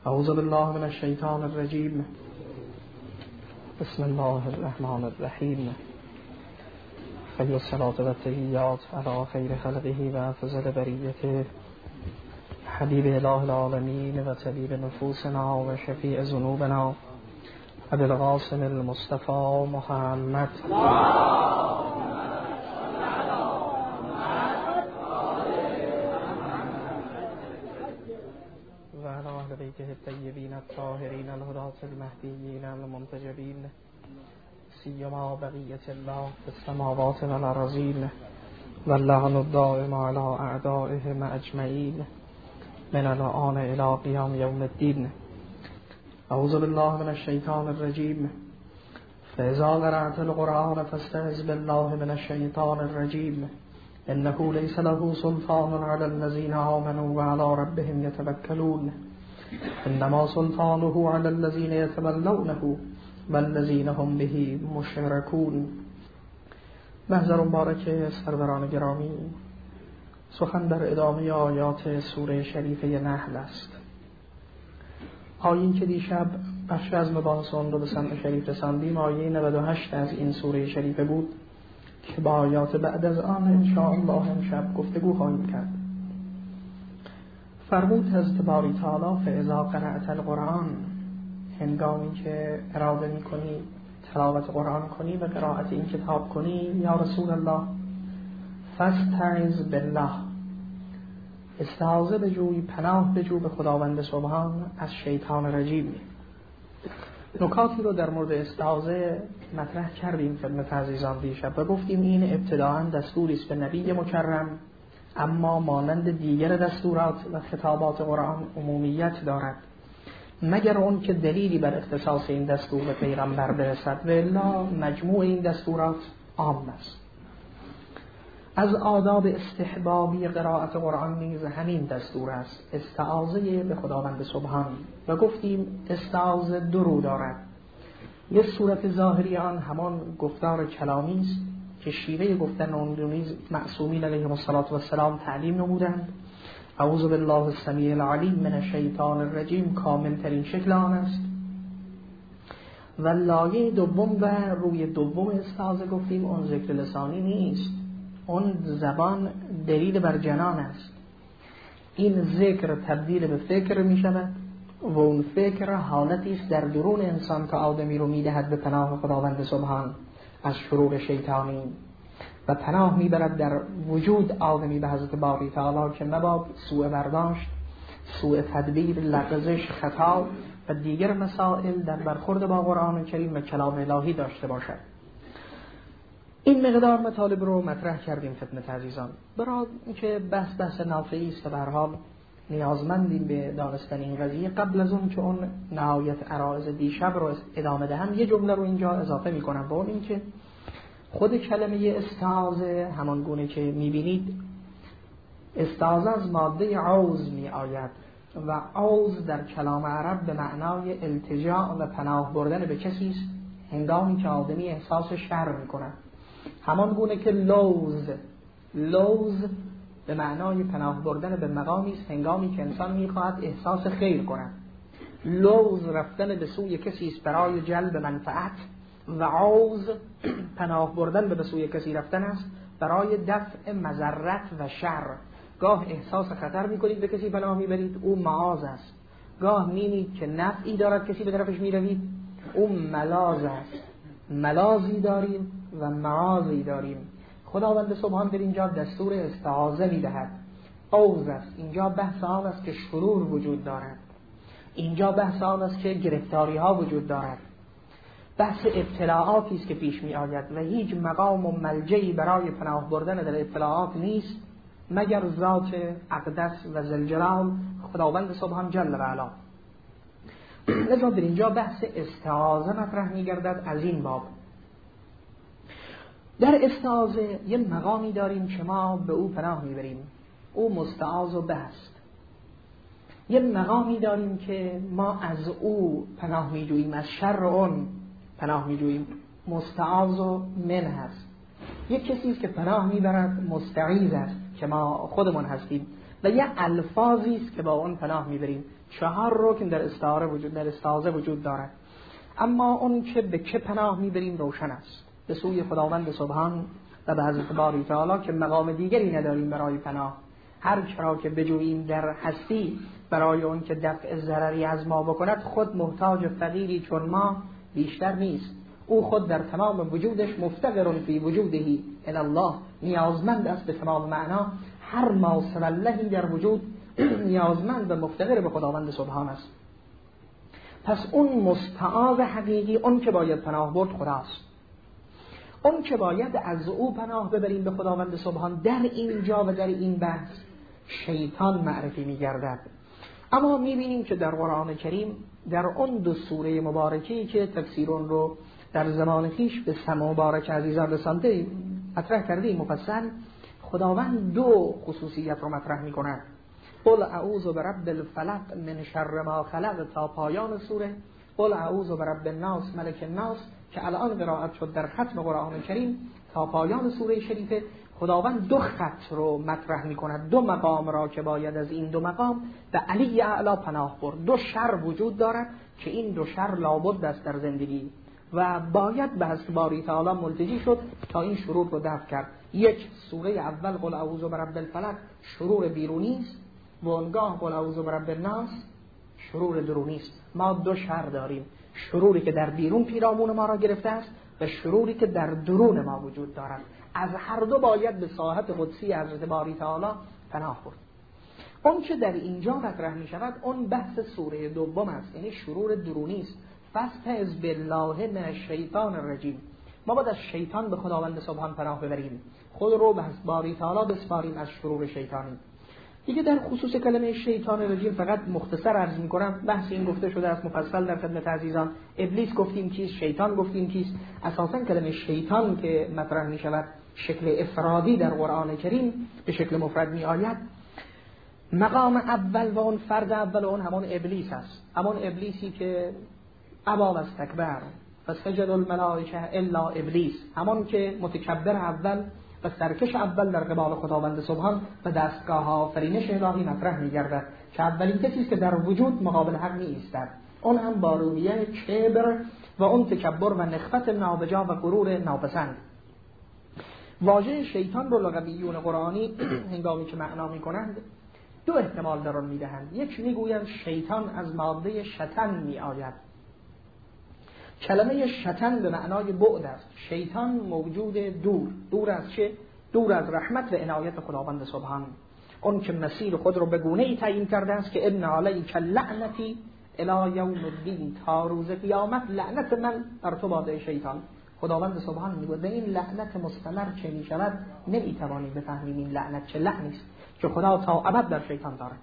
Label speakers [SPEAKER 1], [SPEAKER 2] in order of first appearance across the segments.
[SPEAKER 1] اعوذ بالله من الشیطان الرجیم. بسم الله الرحمن الرحیم. خیر الصلاة و التحیات علی خیر خلقه و افضل بریته حبیب اله العالمین و طبیب نفوسنا و شفیع ذنوبنا ابی القاسم المصطفى محمد و علی اهل بیته الطیبین الطاهرین الهداة المهدیین المنتجبین سیما بقیة الله في السماوات والارضین واللعن الدائم على اعدائهم اجمعین من الآن الى قیام یوم الدین. اعوذ بالله من الشیطان الرجیم. فاذا قرأت القرآن فاستعذ بالله من الشیطان الرجیم. انه ليس له سلطان على الذين آمنوا وعلى ربهم يتوكلون. انما سلطانه على الذين يتولونه والذين هم به مشركون. محضر مبارک سروران گرامی، سخن در ادامه آیات سوره شریفه نحل است. آیین که دیشب بخش از مباحث آن رو به سمع شریف رساندیم آیه 98 از این سوره شریفه بود که با آیات بعد از آن انشاءالله امشب گفتگو خواهیم کرد. فرمود حضرت باری تعالی فاذا قرأت القرآن، هنگامی که اراده می کنی تلاوت قرآن کنی و قرائت این کتاب کنی یا رسول الله، فاستعذ بالله، استعاذه بجوی، پناه بجو به خداوند سبحان از شیطان رجیم. نکاتی رو در مورد استعاذه مطرح کردیم خدمت عزیزان دیشب و گفتیم این ابتداءً دستوری است به نبی مکرم، اما مانند دیگر دستورات و خطابات قرآن عمومیت دارد مگر اون که دلیلی بر اختصاص این دستور به پیغمبر برسد و الا مجموع این دستورات عام است. از آداب استحبابی قرائت قرآن نیز همین دستور است، استعاذه به خداوند سبحان. و گفتیم استعاذه دو رو دارد. یک صورت ظاهری آن همان گفتار کلامی است که شیوه گفتن آن نیز معصومین علیهم السلام تعلیم نمودند. اعوذ بالله السمیع العلیم من الشیطان الرجیم کامل ترین شکل آن است. و لایه دوم و روی دوم استعاذه گفتیم اون ذکر لسانی نیست، اون زبان دلیل بر جنان است. این ذکر تبدیل به فکر می شود و اون فکر حالتی است در درون انسان که آدمی رو می دهد به پناه خداوند سبحان از شرور شیطانی و پناه می برد در وجود آدمی به حضرت باری تعالی که مباد سوء برداشت، سوء تدبیر، لغزش، خطا و دیگر مسائل در برخورد با قرآن کریم و کلام الهی داشته باشد. این مقدار مطالب رو مطرح کردیم خدمت عزیزان. برای اینکه بحث نافعی است و به هر حال نیازمندیم به دانستن این قضیه، قبل از اون که اون نهایت عرایض دیشب رو ادامه دهم یه جمله رو اینجا اضافه می‌کنم. با اون اینکه خود کلمه استعاذه همان گونه که می‌بینید استعاذه از ماده عوض می‌آید و عوض در کلام عرب به معنای التجاء و پناه بردن به کسی است هنگامی که آدمی احساس شر می‌کند. همان گونه که لوز به معنای پناه بردن به مقامی است هنگامی که انسان می‌خواهد احساس خیر کند. لوز رفتن به سوی کسی است برای جلب منفعت و عوض پناه بردن به سوی کسی رفتن است برای دفع مضرت و شر. گاه احساس خطر می‌کنید به کسی پناه می‌برید، او معاذ است. گاه می‌بینید که نفعی دارد کسی به طرفش می‌روید، او ملاذ است. ملاذی داریم و معاذی داریم. خداوند سبحان در اینجا دستور استعاذه می‌دهد. عوض است. اینجا بحث آن است که شرور وجود دارد. اینجا بحث آن است که گرفتاری‌ها وجود دارد. بحث ابتلاعاتی است که پیش می آید و هیچ مقام و ملجئی برای پناه بردن در ابتلاعات نیست مگر ذات اقدس و ذوالجلال خداوند سبحان جل و علا. لذا در اینجا بحث استعاذه مطرح می گردد از این باب. در استعاذه یه مقامی داریم که ما به او پناه می بریم، او مستعاذ و بست. یه مقامی داریم که ما از او پناه می جوییم، از شر اون پناه می جوییم، مستعاذ و من هست. یک کسی است که پناه می برد مستعیذ است که ما خودمون هستیم و یه الفاظی است که با اون پناه میبریم. 4 رکن در استعاذه وجود دارد، اما اون که به چه پناه میبریم روشن است، به سوی خداوند سبحان و به حضرت باری تعالی که مقام دیگری نداریم برای پناه. هر چرا که بجوییم در هستی برای اون که دفع ضرری از ما بکند، خود محتاج فقیری چون ما بیشتر نیست. او خود در تمام وجودش مفتقر فی وجودهی الی الله، نیازمند است به تمام معنا. هر ما سوی اللهی در وجود نیازمند و مفتقر به خداوند سبحان است. پس اون مستعاذ حقیقی، اون که باید پناه برد خداست، اون که باید از او پناه ببریم به خداوند سبحان. در اینجا و در این بحث شیطان معرفی می‌گردد. اما می‌بینیم که در قرآن کریم در اون 2 سوره مبارکی که تفسیر اون رو در زمان خویش به سمع مبارک عزیزان رسانده مطرح کردیم مفصل، خداوند 2 خصوصیت رو مطرح می‌کند. قل اعوذ برب الفلق من شر ما خلق تا پایان سوره. قل اعوذ برب الناس ملک الناس که الان قرائت شد در ختم قرآن کریم تا پایان سوره شریفه. خداوند 2 خط رو مطرح می‌کند، 2 مقام را که باید از این 2 مقام به علی اعلی پناه برد. 2 شر وجود دارد که این 2 شر لابد است در زندگی و باید به حضرت باری تعالی ملتجی شد تا این شرور رو دفع کرد. 1 سوره اول قل اعوذ برب الفلق شرور بیرونی است، و اونگاه قل اعوذ برب الناس شرور درونی است. ما 2 شر داریم، شروری که در بیرون پیرامون ما را گرفته است و شروری که در درون ما وجود دارد. از هر 2 باید به ساحت قدسی حضرت باری تعالی پناه برد. اون که در اینجا مطرح می شود اون بحث سوره دوم است، یعنی شرور درونی است. فاستعذ بالله من الشیطان الرجیم. ما باید از شیطان به خداوند سبحان پناه ببریم، خود رو به باری تعالی بسپاریم از شرور شیطانی. دیگه در خصوص کلمه شیطان رجیم فقط مختصر عرض می‌کنم، بحث این گفته شده است مفصل در خدمت عزیزان. ابلیس گفتیم کیست، شیطان گفتیم کیست. اساساً کلمه شیطان که مطرح می‌شود شکل افرادی در قرآن کریم به شکل مفرد می‌آید. مقام اول و اون فرد اول و اون همون ابلیس است، همون ابلیسی که ابا و استکبر فسجد الملائکه الا ابلیس، همون که متکبر اول و سرکش اول در قبال خداوند سبحان و دستگاه آفرینش الهی مطرح می‌گردد که اولین کسی است که در وجود مقابل حق می‌ایستد. اون هم با روحیه کبر و اون تکبر و نخوت نابجا و غرور ناپسند. واژه شیطان رو لغویون قرآنی هنگامی که معنا می‌کنند 2 احتمال در آن می‌دهند. یک می‌گویند شیطان از ماده شطن می‌آید. کلمه شطن به معنای بعد است. شیطان موجود دور از چه؟ دور از رحمت و عنایت خداوند سبحان. اون که مسیر خود رو به گونه‌ای تعیین کرده است که ان علیک لعنتی الی یوم الدین، تا روز قیامت لعنت من بر تو باده شیطان. خداوند سبحان میگوید این لعنت مستمر چه میشود نمیتوانید بفهمید این لعنت چه لعنی است که خدا تا ابد در شیطان دارد.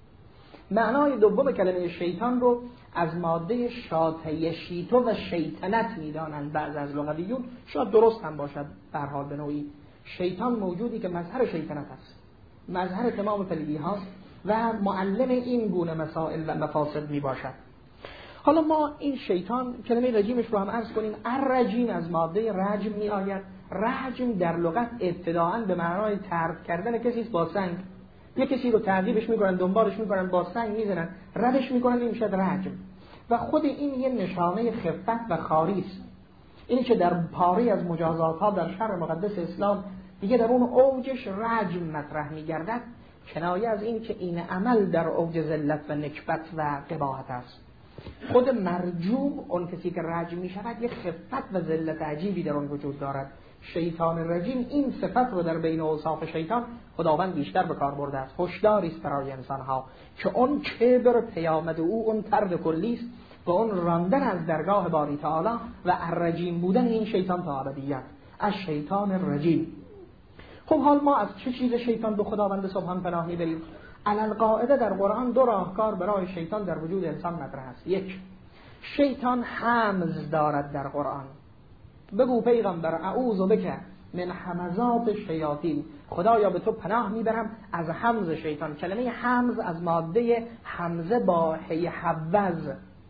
[SPEAKER 1] معنای دوم کلمه شیطان رو از ماده شاطه شیطو و شیطنت میدانند بعض از لغویون، شاید درست هم باشد. به هر حال به نوعی شیطان موجودی که مظهر شیطنت است، مظهر تمام پلیدی هاست و معلم این گونه مسائل و مفاسد می باشد. حالا ما این شیطان کلمه رجیمش رو هم عرض کنیم. الرجیم از ماده رجم می آید. رجم در لغت ابتداءً به معنای طرد کردن کسی با سنگ. یک کسی رو تعذیبش میکنن، دنبالش میکنن، با سنگ میزنن، ردش میکنن، این میشه رجم. و خود این یه نشانه خفت و خاری است. این که در پاره از مجازات ها در شرع مقدس اسلام دیگه در اون اوجش رجم مطرح میگردد، کنایه از این که این عمل در اوج ذلت و نکبت و قباحت است. خود مرجوم، اون کسی که رجم میشود، یک خفت و ذلت عجیبی در اون وجود دارد. شیطان رجیم این صفت رو در بین اوصاف شیطان خداوند بیشتر به کار برده است. هشداری است برای انسان‌ها که اون کبر پیامد او اون طرد کلی است و اون راندن از درگاه باری تعالی و الرجیم بودن این شیطان تا ابدیت. از شیطان الرجیم. خب حال ما از چه چیز شیطان به خداوند سبحان پناه میبریم؟ علالقاعده در قرآن 2 راهکار برای شیطان در وجود انسان مطرح است. 1، شیطان حمز دارد در قرآن. بگو پیغمبر اعوذ بک من همزات الشیاطین، خدایا به تو پناه میبرم از حمز شیطان. کلمه حمز از ماده حمزه با هی حوز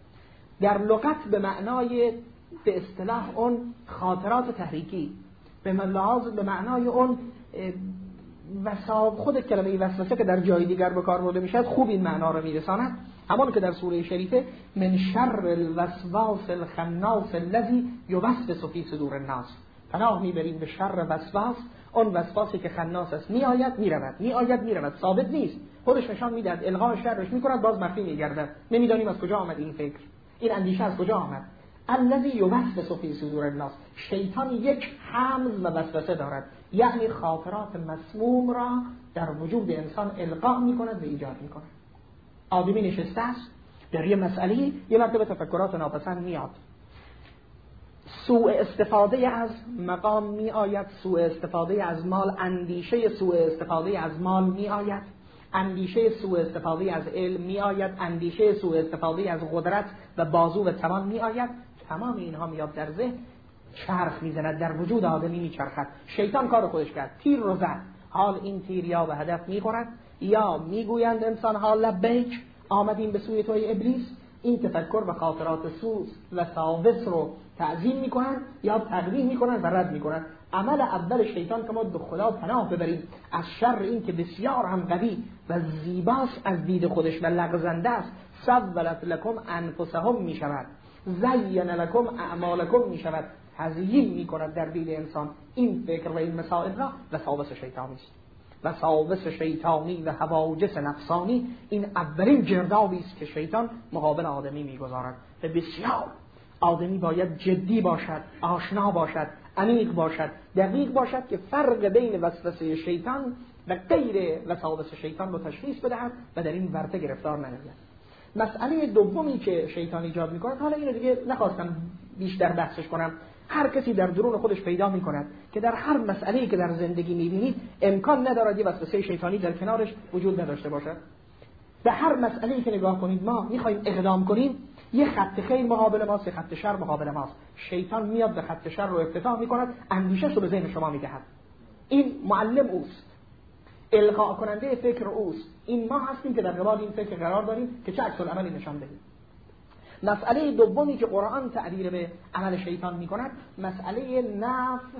[SPEAKER 1] در لغت به معنای به اصطلاح اون خاطرات تحریکی، به معنای اون خود کلمه وسوسه که در جای دیگر به کار برده میشه خوب این معنا رو میرساند، همان که در سوره شریفه من شر الوسواس الخناس الذی یوسوس فی صدور الناس، پناه میبریم به شر وسواس، اون وسواسی که خناس است، میآید میرود، ثابت نیست، خودش نشان میدهد الغای شرش میکند، باز مخفی میگردد، نمیدانیم از کجا آمد این فکر، این اندیشه از کجا آمد. الذی یوسوس فی صدور الناس، شیطان یک حمز و وسوسه دارد، یعنی خاطرات مسموم را در وجود انسان القا میکند و ایجاد میکند. آدمی نشسته است در یه مسئله، یه مرتبه تفکرات ناپسند میاد، سوء استفاده از مقام می آید، سوء استفاده از مال، اندیشه سوء استفاده از مال می آید، اندیشه سوء استفاده از علم می آید، اندیشه سوء استفاده از قدرت و بازو و توان می آید. تمام اینها میاد در ذهن، چرخ میزند، در وجود آدمی میچرخد. شیطان کار خودش کرد، تیر رو زد، حال این تیر یا به هدف میخورد یا میگویند انسان ها لبیک، آمدیم به سوی توی ابلیس. این تفکر و خاطرات سوء و ساوس رو تعظیم میکنن یا تقدیم میکنن و رد میکنن. عمل اول شیطان که ما به خدا پناه ببریم از شر این که بسیار هم قوی و زیباست از دید خودش و لغزنده است، سولت لکم انفسهم میشود، زین لکم اعمالکم میشود، تزیین میکند در دید انسان این فکر و این مسائل را. وساوس شیطانی است، وساوس شیطانی و هواجس نفسانی این اولین گردابی است که شیطان مقابل آدمی میگذارد. و بسیار آدمی باید جدی باشد، آشنا باشد، عمیق باشد، دقیق باشد که فرق بین وسوسه شیطان و غیر وساوس شیطان رو تشخیص بدهد و در این ورطه گرفتار نشود. مسئله دومی که شیطان ایجاد می‌کند، حالا اینو دیگه نخواستم بیشتر بحثش کنم، هر کسی در درون خودش پیدا می‌کند که در هر مسئله‌ای که در زندگی می‌بینید امکان ندارد یه وسوسه شیطانی در کنارش وجود نداشته باشد. به هر مسئله‌ای که نگاه کنید، ما می‌خوایم اقدام کنیم، یه خط خیر مقابل ماست، یه خط شر مقابل ماست. شیطان میاد به خط شر رو افتتاح می‌کند، اندیشه‌شو به ذهن شما می‌دهد. این معلم اوست، القا کننده فکر اوست. این ما هستیم که در قبال این فکر قرار داریم که چه عکس العملی نشان بدیم. مسئله دومی که قرآن تعبیر به عمل شیطان می‌کند، مسئله نفس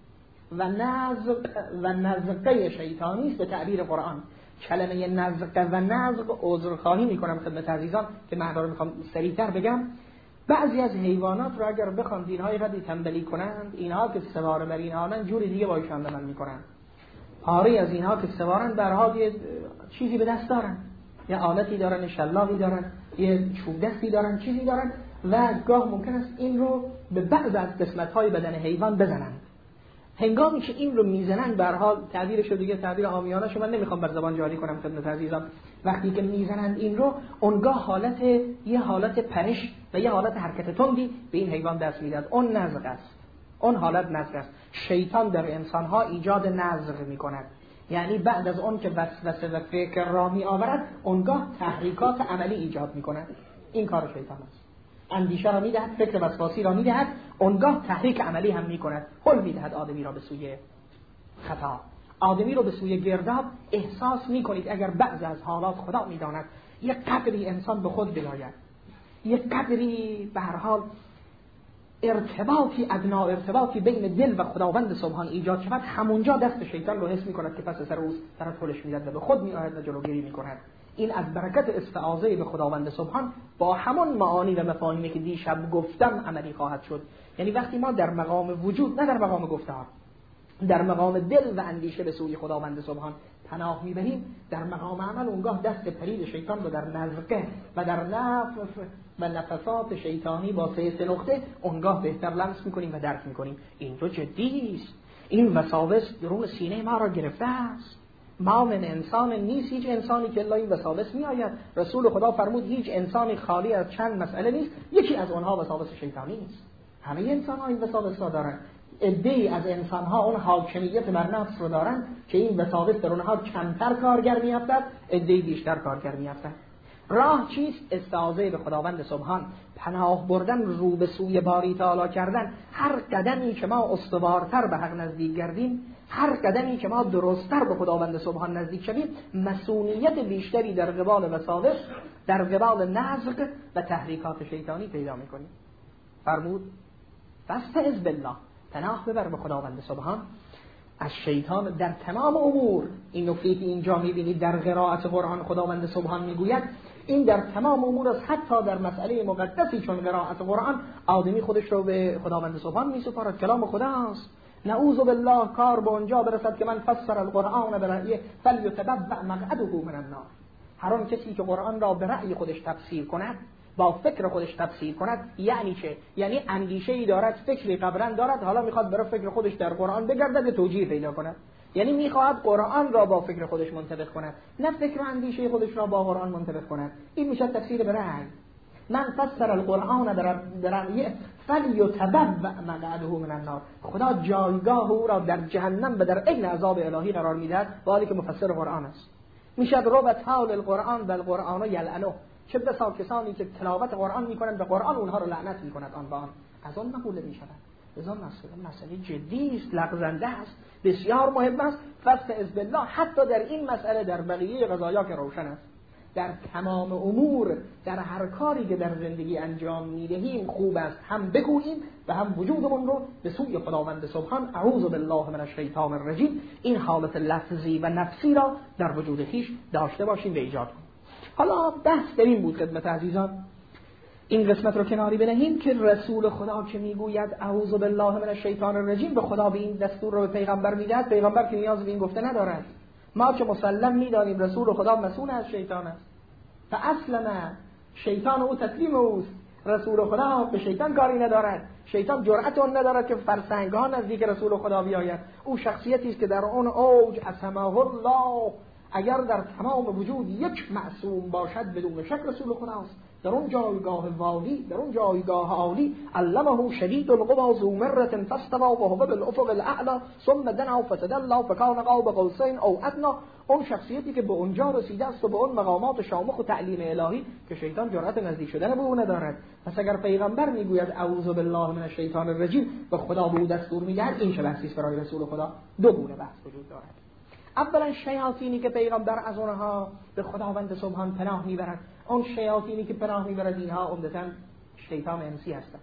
[SPEAKER 1] و نزقه شیطانی است به تعبیر قرآن. کلمه نزقه و نزق، عذرخواهی می‌کنم خدمت عزیزان که معنا رو می‌خوام سریع‌تر بگم. بعضی از حیوانات رو اگر بخوان دین‌های قدی تنبلی کنند، اینها که سوار بر اینها جوری دیگه با ایشان عمل می‌کنند. آری از اینها که سوارن برها یه چیزی به دست دارن، یه آلتی دارن، شلاقی دارن، یه چوب دستی دارن، چیزی دارن و گاه ممکن است این رو به بعض از قسمت‌های بدن حیوان بزنند. هنگامی که این رو میزنن، به هر حال تعبیرش رو دیگه تعبیر عامیانه شو من نمیخوام بر زبان جاری کنم خدمت عزیزان، وقتی که میزنند این رو، اونگاه یه حالت پرش و یه حالت حرکت تندی به این حیوان دست میداد. اون نزغ است، اون حالت نزغ است. شیطان در انسانها ایجاد نزغ میکند، یعنی بعد از اون که وسوسه و فکر را می آورد، اونگاه تحریکات عملی ایجاد میکند. این کار شیطان است. اندیشه را میدهد، فکر وسواسی را میدهد، اونگاه تحریک عملی هم میکند، هل میدهد آدمی را به سوی خطا، آدمی را به سوی گرداب. احساس میکنید اگر بعض از حالات خدا میداند یک قدری انسان به خود بیاید، یک قدری به هر حال ارتباطی ادنا، ارتباطی بین دل و خداوند سبحان ایجاد شود، همونجا دست شیطان رو حس میکند که پس سر اوست، طرف پلش میدهد و به خود میآید و جلوگیری میکند. این از برکت استعاذه به خداوند سبحان با همون معانی و مفاهیمی که دیشب گفتم عملی خواهد شد. یعنی وقتی ما در مقام وجود، نه در مقام گفتار، در مقام دل و اندیشه به سوی خداوند سبحان پناه میبریم، در مقام عمل اونگاه دست پرید شیطان رو در نزقه و در نفس و نفسات شیطانی با سه نقطه اونگاه بهتر لمس میکنیم و درک میکنیم. این تو جدی است، این وساوس درون سینه ما را گرفته است. ما من انسان نیست، هیچ انسانی که الا این وساوس می آید. رسول خدا فرمود هیچ انسانی خالی از چند مسئله نیست، یکی از اونها وساوس شیطانی است. همه انسان ها این وساوس را دارن. عده‌ای از انسان ها اون حاکمیت بر نفس رو دارن که این وساوس در اونها کمتر کارگر میافتد، عده‌ای بیشتر کارگر میافتد. راه چیست؟ استعاذه به خداوند سبحان، پناه بردن، رو به سوی باری تعالی کردن. هر قدمی که ما استوارتر به حق نزدیک گردیم، هر قدمی که ما درستتر به خداوند سبحان نزدیک شویم، مسئولیت بیشتری در قبال وساوس، در قبال نزغ و تحریکات شیطانی پیدا میکنیم. فرمود فاستعذ بالله، پناه ببر به خداوند سبحان. از شیطان در تمام امور. این نکته که اینجا می‌بینید در قرائت قرآن خداوند سبحان میگوید این در تمام امور است، حتی در مسئله مقدسی چون قرائت قرآن آدمی خودش رو به خداوند سبحان می‌سپارد، کلام خداست. نعوذ بالله کار به اونجا برسد که من فسر القرآن برأیه فلیتبوأ مقعده من النار. هر آن کسی که قرآن را به رأی خودش تفسیر کند، با فکر خودش تفسیر کند، یعنی چه؟ یعنی اندیشه‌ای دارد، فکری قبلا دارد، حالا میخواد برای فکر خودش در قرآن بگردد، توجیه پیدا کند. یعنی میخواهد قرآن را با فکر خودش منطبق کند، نه فکر و اندیشه خودش را با قرآن منطبق کند. این میشه تفسیر به رأی. من فسر القرآن برأیه فلیتبوأ مقعده من النار. خدا جایگاه او را در جهنم و در عین عذاب الهی قرار میدهد، حالی که مفسر قرآن است. میشد ربط حال القرآن و القرآن یلعنه. چه بسا کسانی که تلاوت قرآن میکنند به قرآن اونها رو لعنت میکند آن به آن، از آن مقوله میشود. از آن مسئله جدی است، لغزنده است، بسیار مهم است. فاستعذ بالله حتی در این مسئله، در بقیه قضایا که روشن است، در تمام امور، در هر کاری که در زندگی انجام میدهیم خوب است هم بگوییم و هم وجودمون رو به سوی خداوند سبحان اعوذ بالله من الشیطان الرجیم، این حالت لفظی و نفسی را در وجود خویش داشته باشیم و ایجاد کنیم. حالا بحث در این بود خدمت عزیزان، این قسمت رو کناری بنهیم که رسول خدا که میگوید اعوذ بالله من الشیطان الرجیم، به خدا به این دستور رو به پیغمبر میدهد. پیغمبر که نیاز به این گفته ندارد. ما که مسلم میدانیم رسول خدا مسئول از شیطان است و اصلا شیطان او تسلیم اوست. رسول خدا به شیطان کاری ندارد. شیطان جرأت اون ندارد که فرسنگان نزدیک رسول خدا بیاید. او شخصیتی است که در اون اوج اسمه الله، اگر در تمام وجود یک معصوم باشد بدون شک رسول خداست. در اون جایگاه والی، در اون جایگاه عالی، علمه شدید القوی ذو مرة فاستوى وهو بالافق الاعلى ثم دنا فتدلى فكان قاب قوسين او ادنى. اون شخصیتی که به اونجا رسیده است و به اون مقامات شامخ و تعلیم الهی که شیطان جرأت نزدیک شدن به او ندارد. پس اگر پیغمبر میگوید اعوذ بالله من الشیطان الرجیم و خدا به او دستور میدهد، این چه بحثی است برای رسول خدا؟ دو گونه بحث وجود دارد. اولا شیاطینی که پیغمبر از اونها به خداوند سبحان پناه میبرد، اون شیاطینی که پناه میبرد اینها عمدتاً شیطان انسی هستند.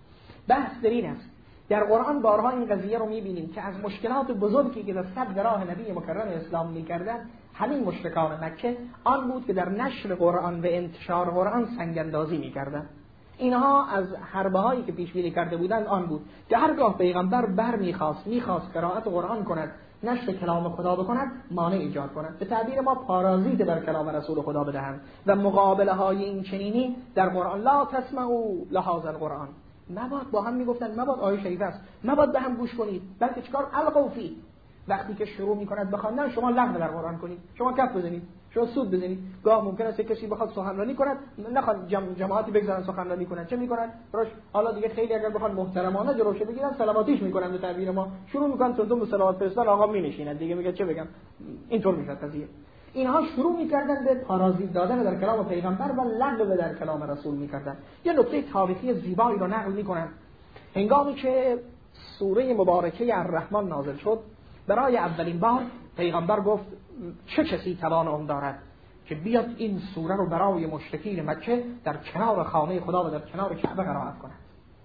[SPEAKER 1] بحث در این است، در قرآن بارها این قضیه رو میبینیم که از مشکلات بزرگی که در صد راه نبی مکرم اسلام میکردن همین مشرکان مکه آن بود که در نشر قرآن و انتشار قرآن سنگاندازی میکردن. اینها از حربه هایی که پیش بینی کرده بودند آن بود که هرگاه پیغمبر میخواست قرائت قرآن کند، نشر کلام خدا بکند، مانع ایجاد کند، به تعبیر ما پارازیت در کلام رسول خدا بدهند و مقابله های این چنینی در قرآن لا تسمعوا لهذا القرآن، مباد با هم میگفتند، مباد آیه شریف است، مباد به هم گوش کنید، بلکه چیکار القوا فی، وقتی که شروع میکند بخواندن شما لغو در قرآن کنید، شما کف بزنید، شما سود بزنید. گاه ممکن است کسی بخواد سخنرانی کند، نخواد جماعتی بگذارن سخنرانی کنند، چه میکنن؟ روش حالا دیگه خیلی اگر بخواد محترمانه جلوش بگیرن سلاماتیش میکنن، به تعبیر ما شروع میکنن تندم به صلوات فرستادن، آقا مینشیند دیگه، میگه چه بگم، اینطور میشه قضیه. اینها شروع میکردن به پارازیت دادن در کلام پیغمبر و لغو در کلام رسول میکردن. یه نکته تاریخی زیبایی رو نقل میکنن. هنگامی که سوره مبارکه الرحمن نازل شد، برای اولین بار پیغمبر گفت چه کسی توان آن دارد که بیاد این سوره رو برای مشرکین مکه در کنار خانه خدا و در کنار کعبه قرائت کند.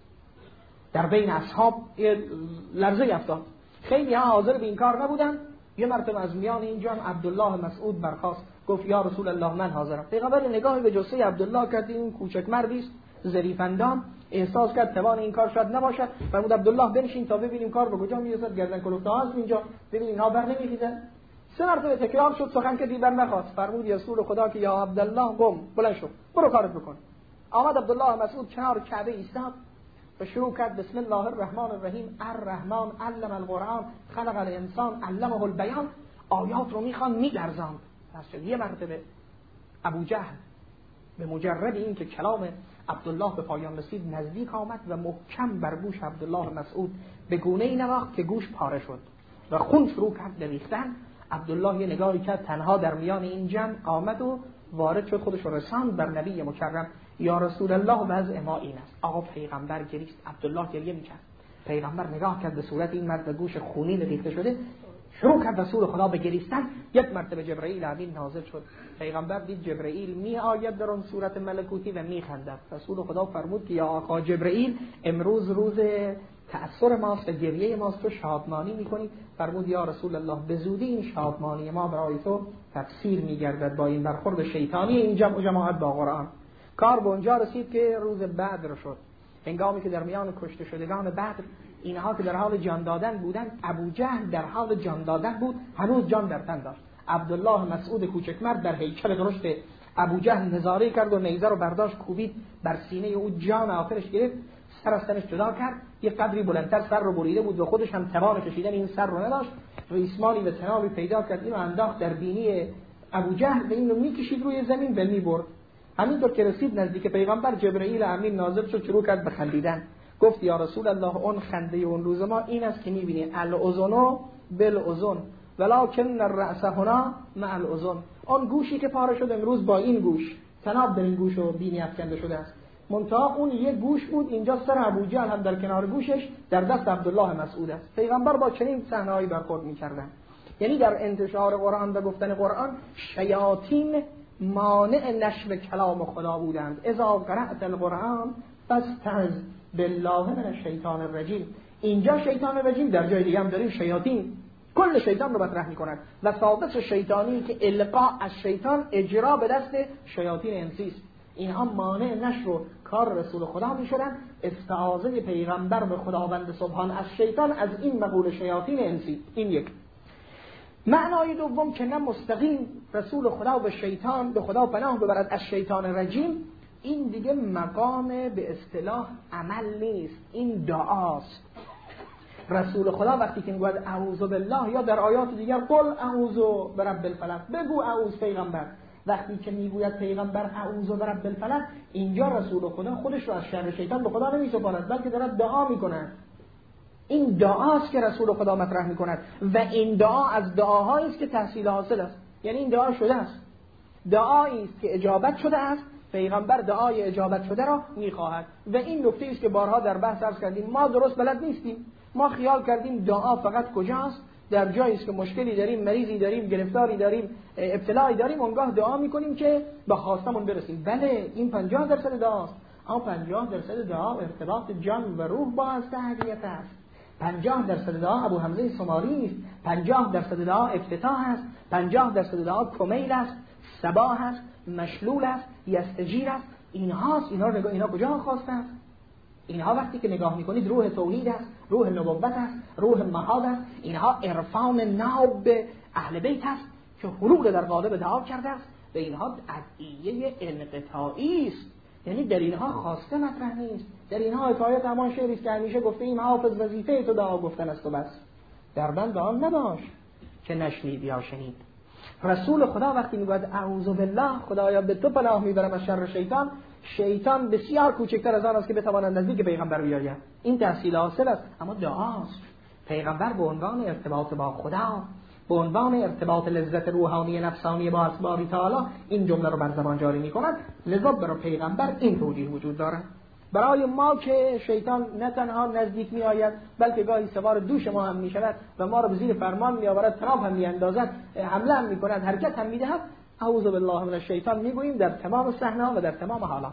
[SPEAKER 1] در بین اصحاب لرزه افتاد، خیلی ها حاضر به این کار نبودن. یه مرتبه از میان اینجا عبدالله مسعود برخاست، گفت یا رسول الله من حاضرم. پیغمبر نگاهی به جثه عبدالله کرد، این کوچک مردی است ظریف‌اندام، احساس کرد توان این کار شاید نباشد. فرمود عبدالله بنشین تا ببینیم کار به کجا میرسد، گردن کلفته هاست اینجا، ببین اینا بر نمیخیزن. سه مرتبه تکرار شد، سخن که دیگر نخواست. فرمود رسول خدا که یا عبدالله قم، بلند شو برو کارت بکن. آمد عبدالله مسعود کنار کعبه ایستاد و شروع کرد بسم الله الرحمن الرحیم، الرحمن علم القرآن خلق الانسان علمه البیان. آیات رو میخوان میلرزاند. پس یه مرتبه ابو جهل به مجرد این که کلام عبدالله به پایان رسید نزدیک آمد و محکم بر گوش عبدالله مسعود به گونه‌ای نواخت که گوش پاره شد و خون شروع کرد به ریختن. عبدالله یه نگاهی کرد، تنها در میان این جمع آمد و وارد شد، خودش رو رساند بر نبی مکرم. یا رسول الله وضع ما این است. آقا پیغمبر گریست، عبدالله گریه میکرد. پیغمبر نگاه کرد به صورت این مرد و گوش خونین ریخته شده، شروع کرد رسول خدا به گریستن. یک مرتبه جبرئیل امین نازل شد. پیغمبر دید جبرئیل می آید در آن صورت ملکوتی و می خندد. رسول خدا فرمود که یا آقا جبرئیل، امروز روز تأثر ماست و گریه ماست، تو شادمانی میکنی. فرمود یا رسول الله به زودی این شادمانی ما برای تو تفسیر میگردد با این برخورد شیطانی این جمع و جماعت با قرآن. کار به اونجا رسید که روز بدر شد. هنگامی که در میان کشته شدگان بدر، اینها که در حال جان دادن بودند، ابو جهل در حال جان دادن بود، هنوز جان در تن داشت. عبدالله مسعود کوچک مرد در هیکل درشت ابو جهل نظاره کرد و نیزه رو برداشت کوبید بر سینه او، جان آخرش گرفت، سر از تنش جدا کرد، یه قدری بلندتر سر رو بریده بود و خودش هم توان کشیدن این سر رو نداشت. ریسمانی و تنابی پیدا کرد، اینو انداخت در بینی ابو جهل و اینو میکشید روی زمین و میبرد. همینطور که رسید نزدیک پیغمبر، جبرئیل امین نازل شد، شروع کرد به خندیدن. گفت یا رسول الله، اون خنده اون روز ما این است که میبینی الاذن بالاذن ولکن الرأس هنا مع الاذن. اون گوشی که پاره شد امروز با این گوش، تناب در این گوش و بینی افکنده شده است. منتها اون یک گوش بود، اینجا سر ابو جهل هم در کنار گوشش در دست عبدالله مسعود است. پیغمبر با چنین صحنه‌ای برخورد می‌کردند. یعنی در انتشار قرآن و گفتن قرآن شیاطین مانع نشر کلام خدا بودند. اذا قرأت القرآن فاستعذ بالله من الشیطان الرجیم. اینجا شیطان الرجیم، در جای دیگه هم داریم شیاطین. کل شیطان رو مطرح می‌کنند. وساوس شیطانی که القاء از شیطان اجرا به دست شیاطین انسی است. اینها مانع نشر و کار رسول خدا می‌شدند. استعاذه پیغمبر به خداوند سبحان از شیطان، از این مقول شیاطین انسی. این یک. معنای دوم که نه مستقیم رسول خدا به شیطان، به خدا پناه ببرد از شیطان رجیم، این دیگه مقام به اصطلاح عمل نیست، این دعاست. رسول خدا وقتی که میگوید اعوذ بالله، یا در آیات دیگر قل اعوذ برب الفلق، بگو اعوذ پیغمبر، وقتی که میگوید پیغمبر اعوذ برب الفلق، اینجا رسول خدا خودش رو از شر شیطان به خدا نمیسپارد، بلکه دارد دعا میکند. این دعاست که رسول خدا مطرح میکند و این دعا از دعاهایی است که تحصیل حاصل است. یعنی این دعا شده است، دعایی است که اجابت شده است. پیغمبر دعای اجابت شده را میخواهد و این نکته است که بارها در بحث عرض کردیم. ما درست بلد نیستیم، ما خیال کردیم دعا فقط کجاست؟ در جایی است که مشکلی داریم، مریضی داریم، گرفتاری داریم، ابتلایی داریم، اونگاه دعا میکنیم که به خواستمون برسیم. بله، این 50% دعاست، اما 50% دعا ارتباط جان و روح با از تهدیت است. 50% دعا ابو حمزه سماری است، 50% دعا افتتاح است، 50% دعا کمیل است، صباح است، مشلول است، یستجیر است. اینهاست. اینا کجا خواسته است؟ اینها وقتی که نگاه میکنید روح توحید است، روح نبوت است، روح معاد است. اینها عرفان ناب اهل بیت است که حلول در قالب دعا کرده است و اینها ادعیه انقطاعی است. یعنی در اینها خواسته مطرح نیست، در اینها حکایت همان شعری است که همیشه گفته ایم حافظ وظیفه تو دعا گفتن است و بس، در بند آن نباش که نشنید یا شنید. رسول خدا وقتی میگوید اعوذ بالله، خدایا به تو پناه میبرم از شر شیطان، شیطان بسیار کوچکتر از آن است که بتواند نزدیک پیغمبر بیاید. این تحصیل حاصل است، اما دعاست. پیغمبر به عنوان ارتباط با خدا، به عنوان ارتباط لذت روحانی نفسانی با اسباب تعالی این جمله رو بر زبان جاری می‌کند. لذا برای پیغمبر این توجیه وجود دارد. برای ما که شیطان نه تنها نزدیک می‌آید، بلکه گاهی سوار دوش ما هم می‌شود و ما رو به زیر فرمان می‌آورد، تراب هم می‌اندازد، حمله هم می‌کند، حرکت هم می‌دهد. اعوذ بالله من الشیطان می‌گوییم در تمام صحنه‌ها و در تمام حالات.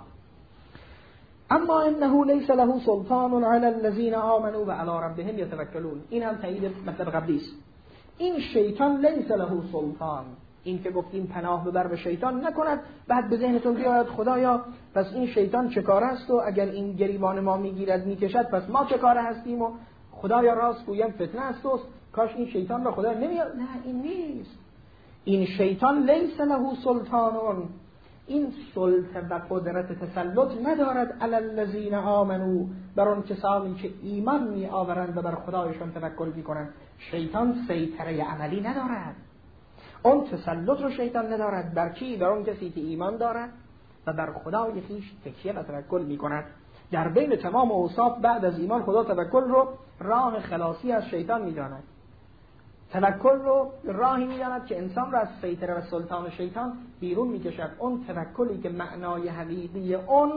[SPEAKER 1] اما انه ليس له سلطان على الذين آمنوا وعلى ربهم يتوكلون. این هم تایید مطلب قبلی است. این شیطان لیس له سلطان، این که گفتیم پناه ببر به شیطان نکند، بعد به ذهنتون بیاید خدایا پس این شیطان چه کاره است و اگر این گریبان ما میگیرد میکشد پس ما چه کاره هستیم و خدایا راست گویم فتنه است و کاش این شیطان را خدا نمیاد. نه، این نیست. این شیطان لیس له سلطان، این سلطه و قدرت تسلط ندارد علی الذین آمنوا، بر آن کسانی که ایمان می آورند و بر خدایشان توکل می کنند. شیطان سیطره عملی ندارد، اون تسلط رو شیطان ندارد. بر کی؟ بر اون کسی که ایمان دارد و بر خدای خویش تکیه و توکل می کند. در بین تمام اوصاف بعد از ایمان خدا توکل رو راه خلاصی از شیطان می داند. توکل رو راهی می‌داند که انسان را از سیطره و سلطان شیطان بیرون می‌کشد. اون توکلی که معنای حقیقی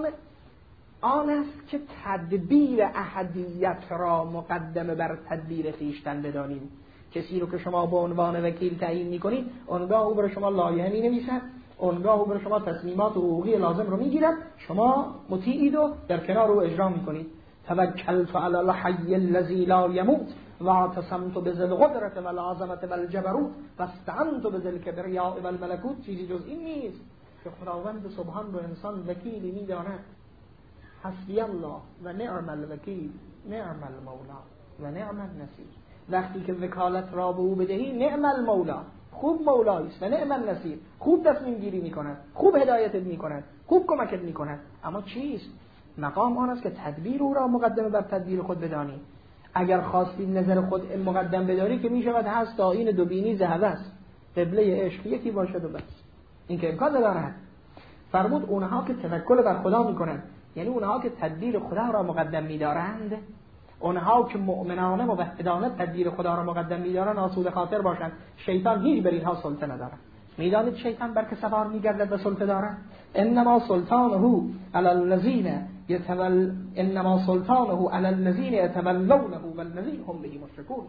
[SPEAKER 1] آن است که تدبیر احدیت را مقدم بر تدبیر خویشتن بدانیم، کسی رو که شما به عنوان وکیل تعیین میکنید، اونگاه او برای شما لایحه مینویسد، اونگاه او برای شما تصمیمات حقوقی لازم رو میگیرد، شما مطیعید و در کنار او اجرا میکنید. توکلت علی الحی الذی لا یموت واعتصمت بذی القدرة والعظمة والجبروت واستعنت بذی الکبریاء والملکوت. چیزی جز این نیست که خداوند سبحان رو انسان وکیلی میداند. حسبی الله و نعم الوکیل نعم المولا و نعم النصیر. وقتی که وکالت را به او بدهی، نعم المولا، خوب مولایست، و نعم النصیر، خوب تصمیم گیری میکند، خوب هدایتت میکند، خوب کمکت میکند. اما چیست؟ مقام آن است که تدبیر او را مقدم بر تدبیر خود بدانی. اگر خواستی نظر خود مقدم بداری که میشود هست تا این دو بینی هوس، قبله عشق یکی باشد و بس. این که امکان ندارد. فرمود اونها که توکل بر خدا میکنند، یعنی اونها که تدبیر خدا را مقدم میدارند، اونها که مؤمنانه موحدانه تدبیر خدا را مقدم میدارند، آسوده خاطر باشند. شیطان هیچ بر اینها سلطه ندارد. میدانید شیطان بر که سوار میگردد و سلطه دارد؟ انما سلطانه علی الذین یتولونه والذین هم به مشرکون.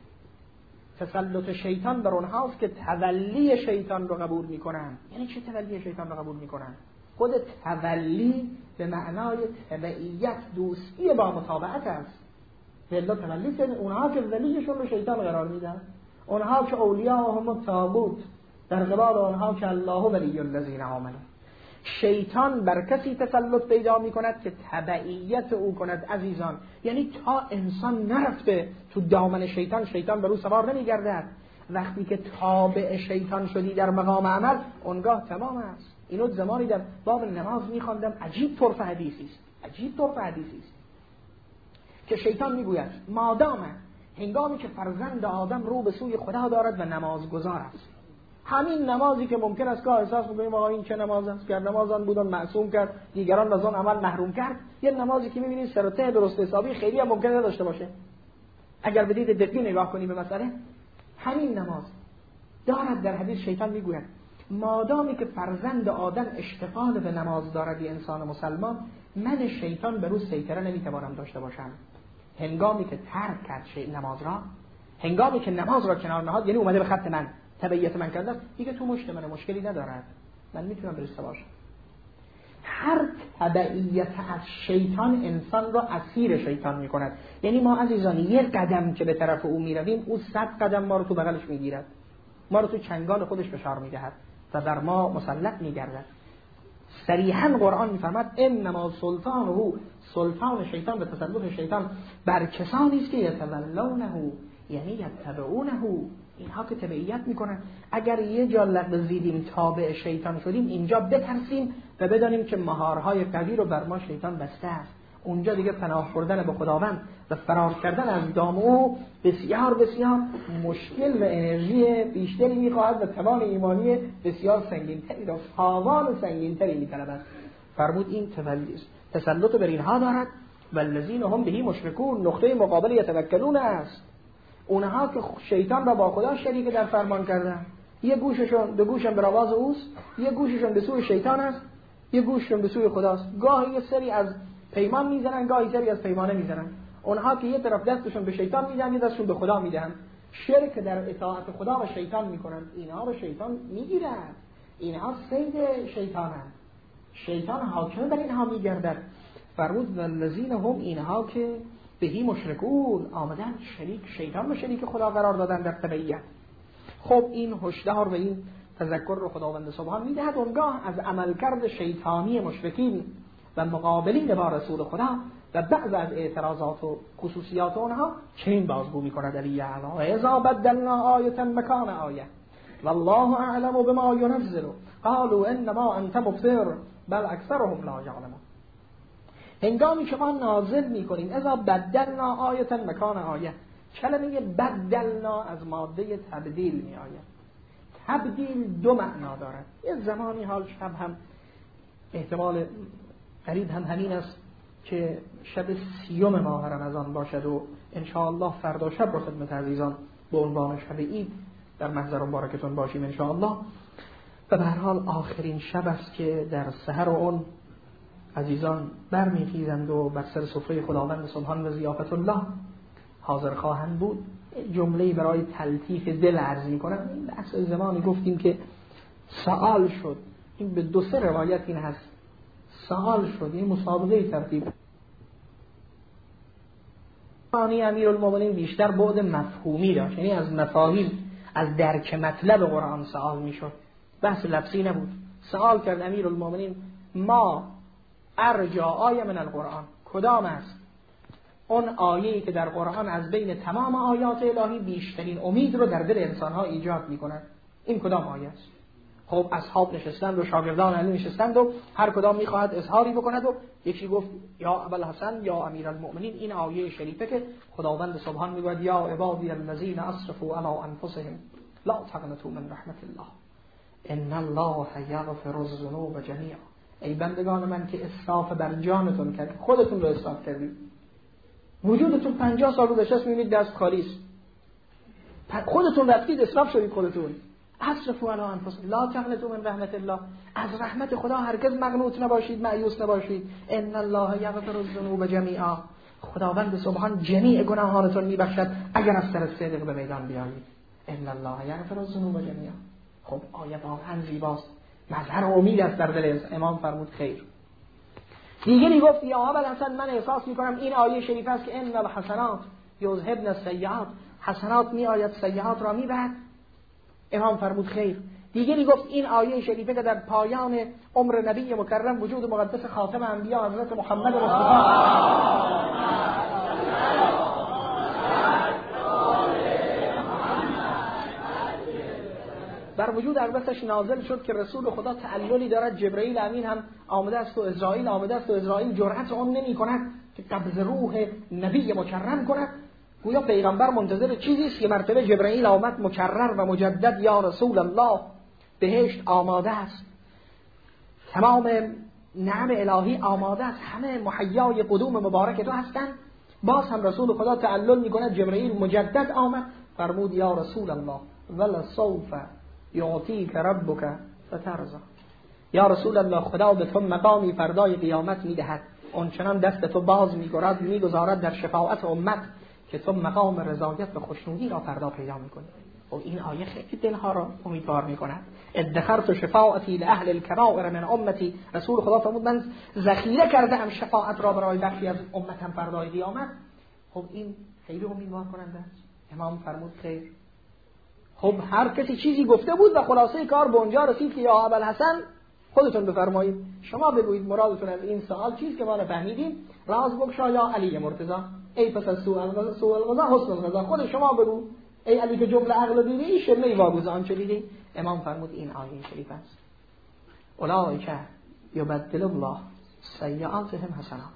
[SPEAKER 1] تسلط شیطان بر اونهاست که تولی شیطان رو قبول میکنن. یعنی چه تولی شیطان رو قبول میکنن؟ خود تولی به معنای تبعیت، دوستی با متابعت است. بلا تولی که اونها که ولیشون رو شیطان قرار میدن، اونها که اولیاء هم الطاغوت، در قبال اونها که الله ولی الذین آمنوا. شیطان بر کسی تسلط پیدا میکند که تبعیت او کند. عزیزان، یعنی تا انسان نرفته تو دامن شیطان، شیطان بر او سوار نمیگردد. وقتی که تابع شیطان شدی در مقام عمل، اونگاه تمام است. اینو زمانی در باب نماز میخواندم، عجیب طرف حدیثی است که شیطان میگوید مادام هنگامی که فرزند آدم رو به سوی خدا دارد و نمازگزار است، همین نمازی که ممکن است که احساس بکنیم آقا این چه نماز است، که نمازان بودن معصوم کرد، دیگران از آن عمل محروم کرد، یه نمازی که می‌بینید سر و ته درست حسابی خیلی هم ممکن نداشته باشه. اگر بدید دقیق نگاه کنی به مسئله، همین نماز دارد. در حدیث شیطان میگوید مادامی که فرزند آدم اشتغال به نماز دارد، انسان مسلمان، من شیطان بر او سیطره نمیتوانم داشته باشم. هنگامی که ترک کرد نماز را، هنگامی که نماز را کنار نهاد، یعنی اومده به خط من، تبعیت من کرده، دیگه تو مشت من مشکلی ندارد، من میتونم برسته باشم. هر تبعیت از شیطان انسان را اسیر شیطان میکند. یعنی ما عزیزان یک قدم که به طرف او میرویم، او 100 قدم ما رو تو بغلش میگیرد، ما رو تو چنگال خودش فشار میدهد و بر ما مسلط میگردد. صریحا قرآن میفرماد انما سلطان شیطان و تسلط شیطان بر کسانی است که یتولونه، یعنی یتبعونه، اینها که تبعیت میکنن. اگر یه جا لغزیدیم تابع شیطان شدیم، اینجا بترسیم و بدانیم که مهارهای قوی رو بر ما شیطان بسته است. اونجا دیگه پناه بردن به خداوند و فرار کردن از دام او بسیار بسیار مشکل و انرژی بیشتری میخواهد و توان ایمانی بسیار سنگینتری را، تاوان سنگینتری میطلبد. فرمود این تولی است، تسلط بر اینها دارد. والذین هم به مشرکون، نقطه مقابل یتوکلون است. اونها که شیطان را با خدا شریک در فرمان کردن، یه گوششون به گوشم به آواز اوست، یه گوششون به سوی شیطان است، یه گوششون به سوی خداست. گاهی یه سری از پیمان میزنن، گاهی سری از پیمانه میزنن. اونها که یه طرف دستشون به شیطان میدن، یه دستشون به خدا میدن، شرک در اطاعت خدا و شیطان میکنن. اینها رو شیطان میگیرد، اینها سید شیطانند، شیطان حاکم بر اینها میگردد. فرمود والذین هم، اینها که بهی مشرکون، آمدن شیطان رو شریک خدا قرار دادن در تبعیت. خب این هشدار و این تذکر رو خداوند سبحان میدهد. اونگاه از عملکرد شیطانی مشرکین و مقابلین با رسول خدا و بعض از اعتراضات و خصوصیات اونها چنین بازگو میکند علی اعلی: اذا بدلنا آیه مکان آیه والله اعلم بما ينزل قالوا انما انت مفتر بل اکثرهم لا یعلمون. هنگامی که ما نازل میکنیم، اذا بدلنا آیه مکان آیه، کلمه بدلنا از ماده تبدیل می آید. تبدیل دو معنا دارد. یه زمانی حال شب هم احتمال قریب هم همین است که شب 30 ماه رمضان باشد و انشاءالله فردا شب رو خدمت عزیزان به عنوان شب عید در محضر مبارکتون باشیم انشاءالله. و به هر حال آخرین شب است که در سحر و اون عزیزان برمیخیزند و بر سر سفره خداوند سبحان و ضیافت الله حاضر خواهند بود جمله‌ای برای تلطیف دل عرض می‌کنم. این بحث زمانی گفتیم که سوال شد، این به 2-3 روایت این هست، سوال شد، این مسابقه ترتیب. ثانی امیرالمومنین بیشتر بعد مفهومی داشت، یعنی از مفاهیم، از درک مطلب قرآن سوال میشد، بحث لفظی نبود. سوال کرد امیرالمومنین ما ارجا آیه من القرآن، کدام است اون آیه‌ای که در قرآن از بین تمام آیات الهی بیشترین امید رو در دل انسان‌ها ایجاد می‌کند؟ این کدام آیه است؟ خب اصحاب نشستند و شاگردان علی نشستند و هر کدام می‌خواهد اظهاری بکند و یکی گفت یا ابوالحسن یا امیرالمؤمنین این آیه شریفه که خداوند سبحان میگوید یا عبادی الذین اسرفوا علی انفسهم لا تقنطوا من رحمت الله ان الله یغفر الذنوب جمیعا. ای بندگان من که اسراف بر جانتون کردید، خودتون رو اسراف کردید، وجودتون 50 سال گذشته است میبینید دست خالی است، خودتون رفتید اسراف شدید، خودتون اسرفوا علی انفسکم لا تقنطوا من رحمت الله، از رحمت خدا هرگز مقنوط نباشید، مایوس نباشید. ان الله یغفر الذنوب جمیعا، خداوند سبحان جمیع گناهانتون میبخشد اگر از سر صدق به میدان بیایید. ان الله یغفر الذنوب جمیعا. خب آیه واقعا زیباست، مظهر امید است در دل امام. فرمود خیر. دیگری گفت یا ابوالحسن من احساس میکنم این آیه شریف است که ان الحسنات یذهبن السیئات، حسنات می آید سیئات را میبرد. امام فرمود خیر. دیگری گفت این آیه شریفه که در پایان عمر نبی مکرم وجود مقدس خاتم انبیا حضرت محمد مصطفی بر وجود اقدسش نازل شد که رسول خدا تعللی دارد، جبرئیل امین هم آمده است و اسرائیل آمده است و اسرائیل جرأت آن نمی کند که قبض روح نبی مکرم کند. گویا پیغمبر منتظر چیزی است که مرتبه جبرئیل آمد مکرر و مجدد یا رسول الله بهشت آماده است، تمام نعم الهی آماده است، همه محیای قدوم مبارک تو هستند. باز هم رسول خدا تعلل می کند، جبرئیل مجدد آمد فرمود یا رسول الله ولا سوف یعطیک ربک فترضی. یا رسول الله خدا به تو مقامی فردای قیامت میدهد اونچنان دست تو باز میگذارد در شفاعت امت که تو مقام رضایت و خوشنودی را فردا پیدا میکنی. و این آیه خیلی دلها را امیدوار میکند. ادخرت شفاعتی لاهل الکبائر من امتی، رسول خدا فرمود من ذخیره کرده ام شفاعت را برای بخشی از امتم فردای قیامت. خب این خیلی امیدوار کننده است. امام فرمود خیر. خب هر کسی چیزی گفته بود و خلاصه کار به اونجا رسید که یا ابوالحسن خودتون بفرمایید، شما بگویید مرادتون از این سوال چیست که ما نفهمیدیم، راز بگشا یا علی مرتضی، ای پس از سوء القضا حسن القضا، خود شما بگو ای علی که جمله عقل دیدی شمه واگوز آنچه دیدی. امام فرمود این آیه شریف است اولئک یبدل الله سیئاتهم حسنات،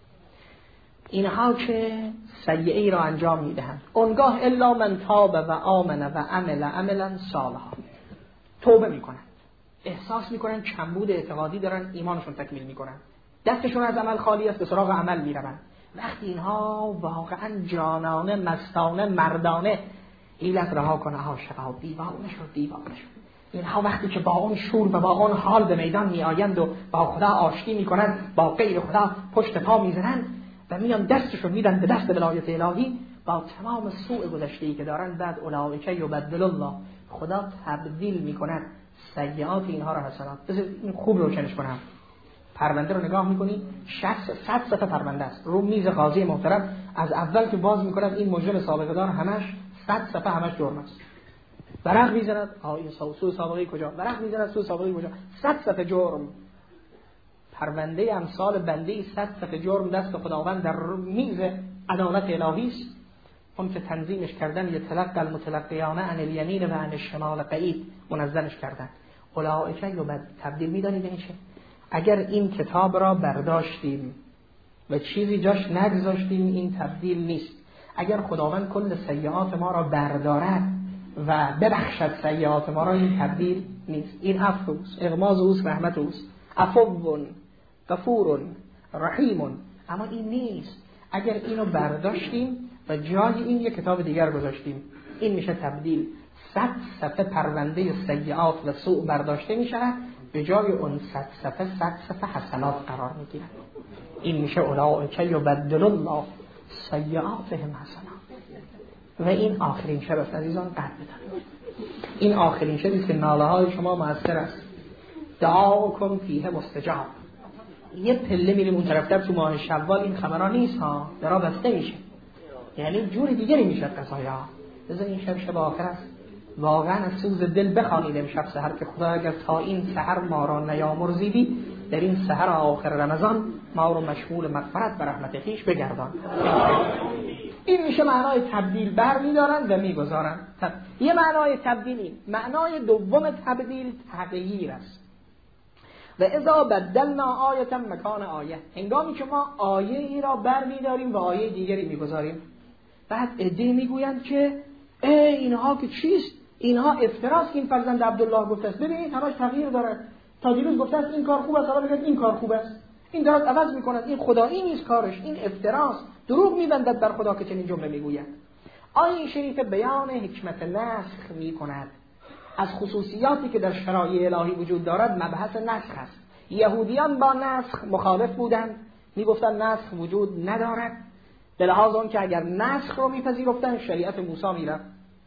[SPEAKER 1] اینها که سیئه را انجام میدهند اونگاه الا من تاب و آمن و عمل عملا صالحا، توبه میکنند، احساس میکنن کمبود اعتقادی دارن، ایمانشون تکمیل میکنن، دستشون از عمل خالی است، به سراغ عمل میروند. وقتی اینها واقعا جانانه مستانه مردانه حیلت رها کنه، عاشقا دیوانه شد، اینها وقتی که با اون شور و با اون حال به میدان میآیند و با خدا آشتی میکنند، با غیر خدا پشت پا میزنند و میان دستشون میدن به دست ولایت الهی با تمام سوء گذشته‌ای که دارن، بعد اولئک یبدل الله، خدا تبدیل میکند سیئات اینها را حسنات. بذار این خوب روشنش کنم. پرونده رو نگاه میکنی 100 صفحه پرونده است رو میز قاضی محترم، از اول که باز میکنم این مجرم سابقه دار همش 100 صفحه همش جرم است، ورق میزند این سوء سابقه کجا، ورق میزند سوء سابقه کجا، 100 صفحه جرم. پرونده امثال بنده 100 صفحه جرم دست خداوند در میز عدالت الهی است. اون که تنظیمش کردن یتلقى المتلقیان عن الیمین و عن الشمال قعید، منظمش کردن. اولئک تبدیل میدانید این چه؟ اگر این کتاب را برداشتیم و چیزی جاش نگذاشتیم این تبدیل نیست. اگر خداوند کل سیئات ما را بردارد و ببخشد سیئات ما را این تبدیل نیست. این عفو است، اغماض اوست، رحمت اوست، عفو غفور رحیم. اما این نیست. اگر اینو برداشتیم و جای این یک کتاب دیگر گذاشتیم این میشه تبدیل. 100 صفحه پرونده سیئات و سوء برداشته میشه، به جای اون 100 صفحه حسنات قرار میگیرن. این میشه اولئک یبدل الله سیئاتهم حسنات. و این آخرین شب است عزیزان، قد بدن. این آخرین شبی است که ناله های شما مؤثر است. دعاکم فیه مستجاب. یه پله میریم اون طرفتر تو ماه شوال این خبرها نیست ها، درا بسته میشه، یعنی جور دیگری میشه قضایا. لذا این شب آخر است. واقعا از سوز دل بخوانید امشب سحر که خدا اگر تا این سحر ما را نیامرزیدی، در این سحر آخر رمضان ما رو مشمول مغفرت و رحمت خویش بگردان. این میشه معنای تبدیل بر میدارن و میگذارن. یه معنای تبدیلی. معنای دوم تبدیل تغییر است. و اذا بدلنا آیه مکان آیه، هنگامی که ما آیه ای را بر میداریم و آیه دیگری میگذاریم. بعد عده میگویند که اینها که چیست؟ اینها افتراست که این فرزند عبدالله گفته است. ببینید همش تغییر دارد. تا دیروز گفته است این کار خوب است، حالا میگه این کار خوب است. این دارد عوض میکند. این خدایی نیست کارش، این افتراست. دروغ میبندد بر خدا که چنین جمله میگوید. آیه شریف بیان حکمت نسخ میکند. از خصوصیاتی که در شرایع الهی وجود دارد مبحث نسخ است. یهودیان با نسخ مخالف بودند، میگفتند نسخ وجود ندارد. به لحاظ آن که اگر نسخ رو میپذیرفتند شریعت موسی میرفت.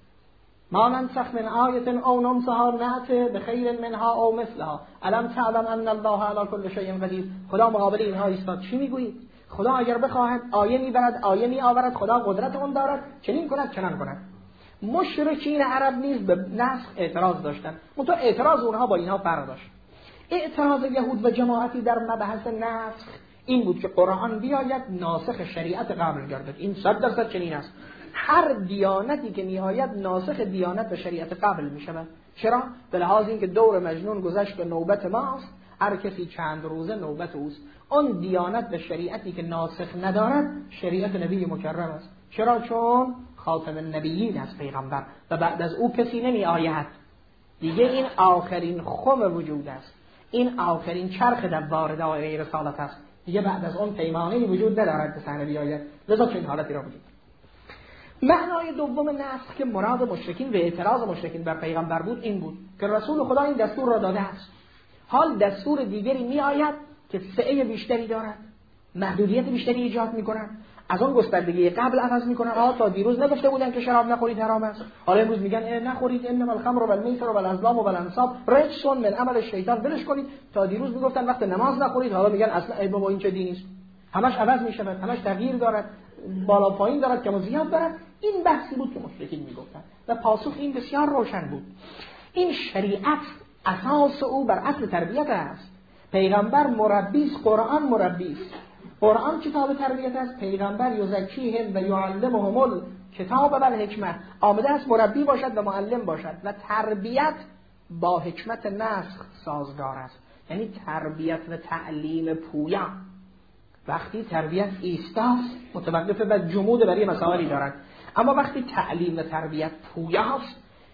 [SPEAKER 1] ما ننسخ من آیه او ننسها نأتی بخیر منها او مثلها الم تعلم ان الله علی کل شیء قدیر. خدا مقابل اینها ایستاد. چی میگویید؟ خدا اگر بخواهد آیه میبرد، آیه میآورد. خدا قدرت اون دارد چنین کند چنان کند. مشرکین عرب نیز به نسخ اعتراض داشتند، منتها اعتراض اونها با اینها فرق داشت. اعتراض یهود و جماعتی در مبحث نسخ این بود که قرآن بیاید ناسخ شریعت قبل گردد. این 100% چنین است. هر دیانتی که میآید ناسخ دیانت و شریعت قبل میشود. چرا؟ به لحاظ اینکه دور مجنون گذشت و نوبت ماست، هر کسی چند روزه نوبت اوست. اون دیانت و شریعتی که ناسخ ندارد شریعت نبی مکرم است. چرا؟ چون خاتم النبیین است پیغمبر و بعد از او کسی نمی آید دیگه. این آخرین خم وجود است، این آخرین چرخ دوار دایره رسالت است دیگه. بعد از اون پیمانه‌ای وجود ندارد که صحنه بیاید. لذا چنین حالتی را وجود. معنای دوم نسخ که مراد مشرکین و اعتراض مشرکین بر پیغمبر بود این بود که رسول خدا این دستور را داده است. حال دستور دیگری می آید که سعه بیشتری دارد، محدودیت بیشتری ایجاد می کند، از اون گستردگی قبل عوض می کند. تا دیروز نگفته بودن که شراب نخورید حرام است، حالا امروز میگن نخورید، انما الخمر والمیسر والازلام والانصاب رجس من عمل الشیطان، ولش کنید. تا دیروز میگفتن وقت نماز نخورید، حالا میگن اصلا ای بابا این چه دینی است. همش عوض می شود، همش تغییر دارد، بالا پایین دارد، کم و زیاد دارد. این بحثی بود که مشرکین میگفتن و پاسخ این بسیار روشن بود. این شریعت اساس او بر اصل تربیت است. پیغمبر مربی است، قرآن مربی است. قرآن کتاب تربیت است، پیغمبر یزکیهم و یعلمهم الکتاب و الحکمه، آمده است مربی باشد و معلم باشد. و تربیت با حکمت نسخ سازگار است، یعنی تربیت و تعلیم پویا. وقتی تربیت ایستاست متوقف و جمود برای مسائلی دارد، اما وقتی تعلیم و تربیت پویاست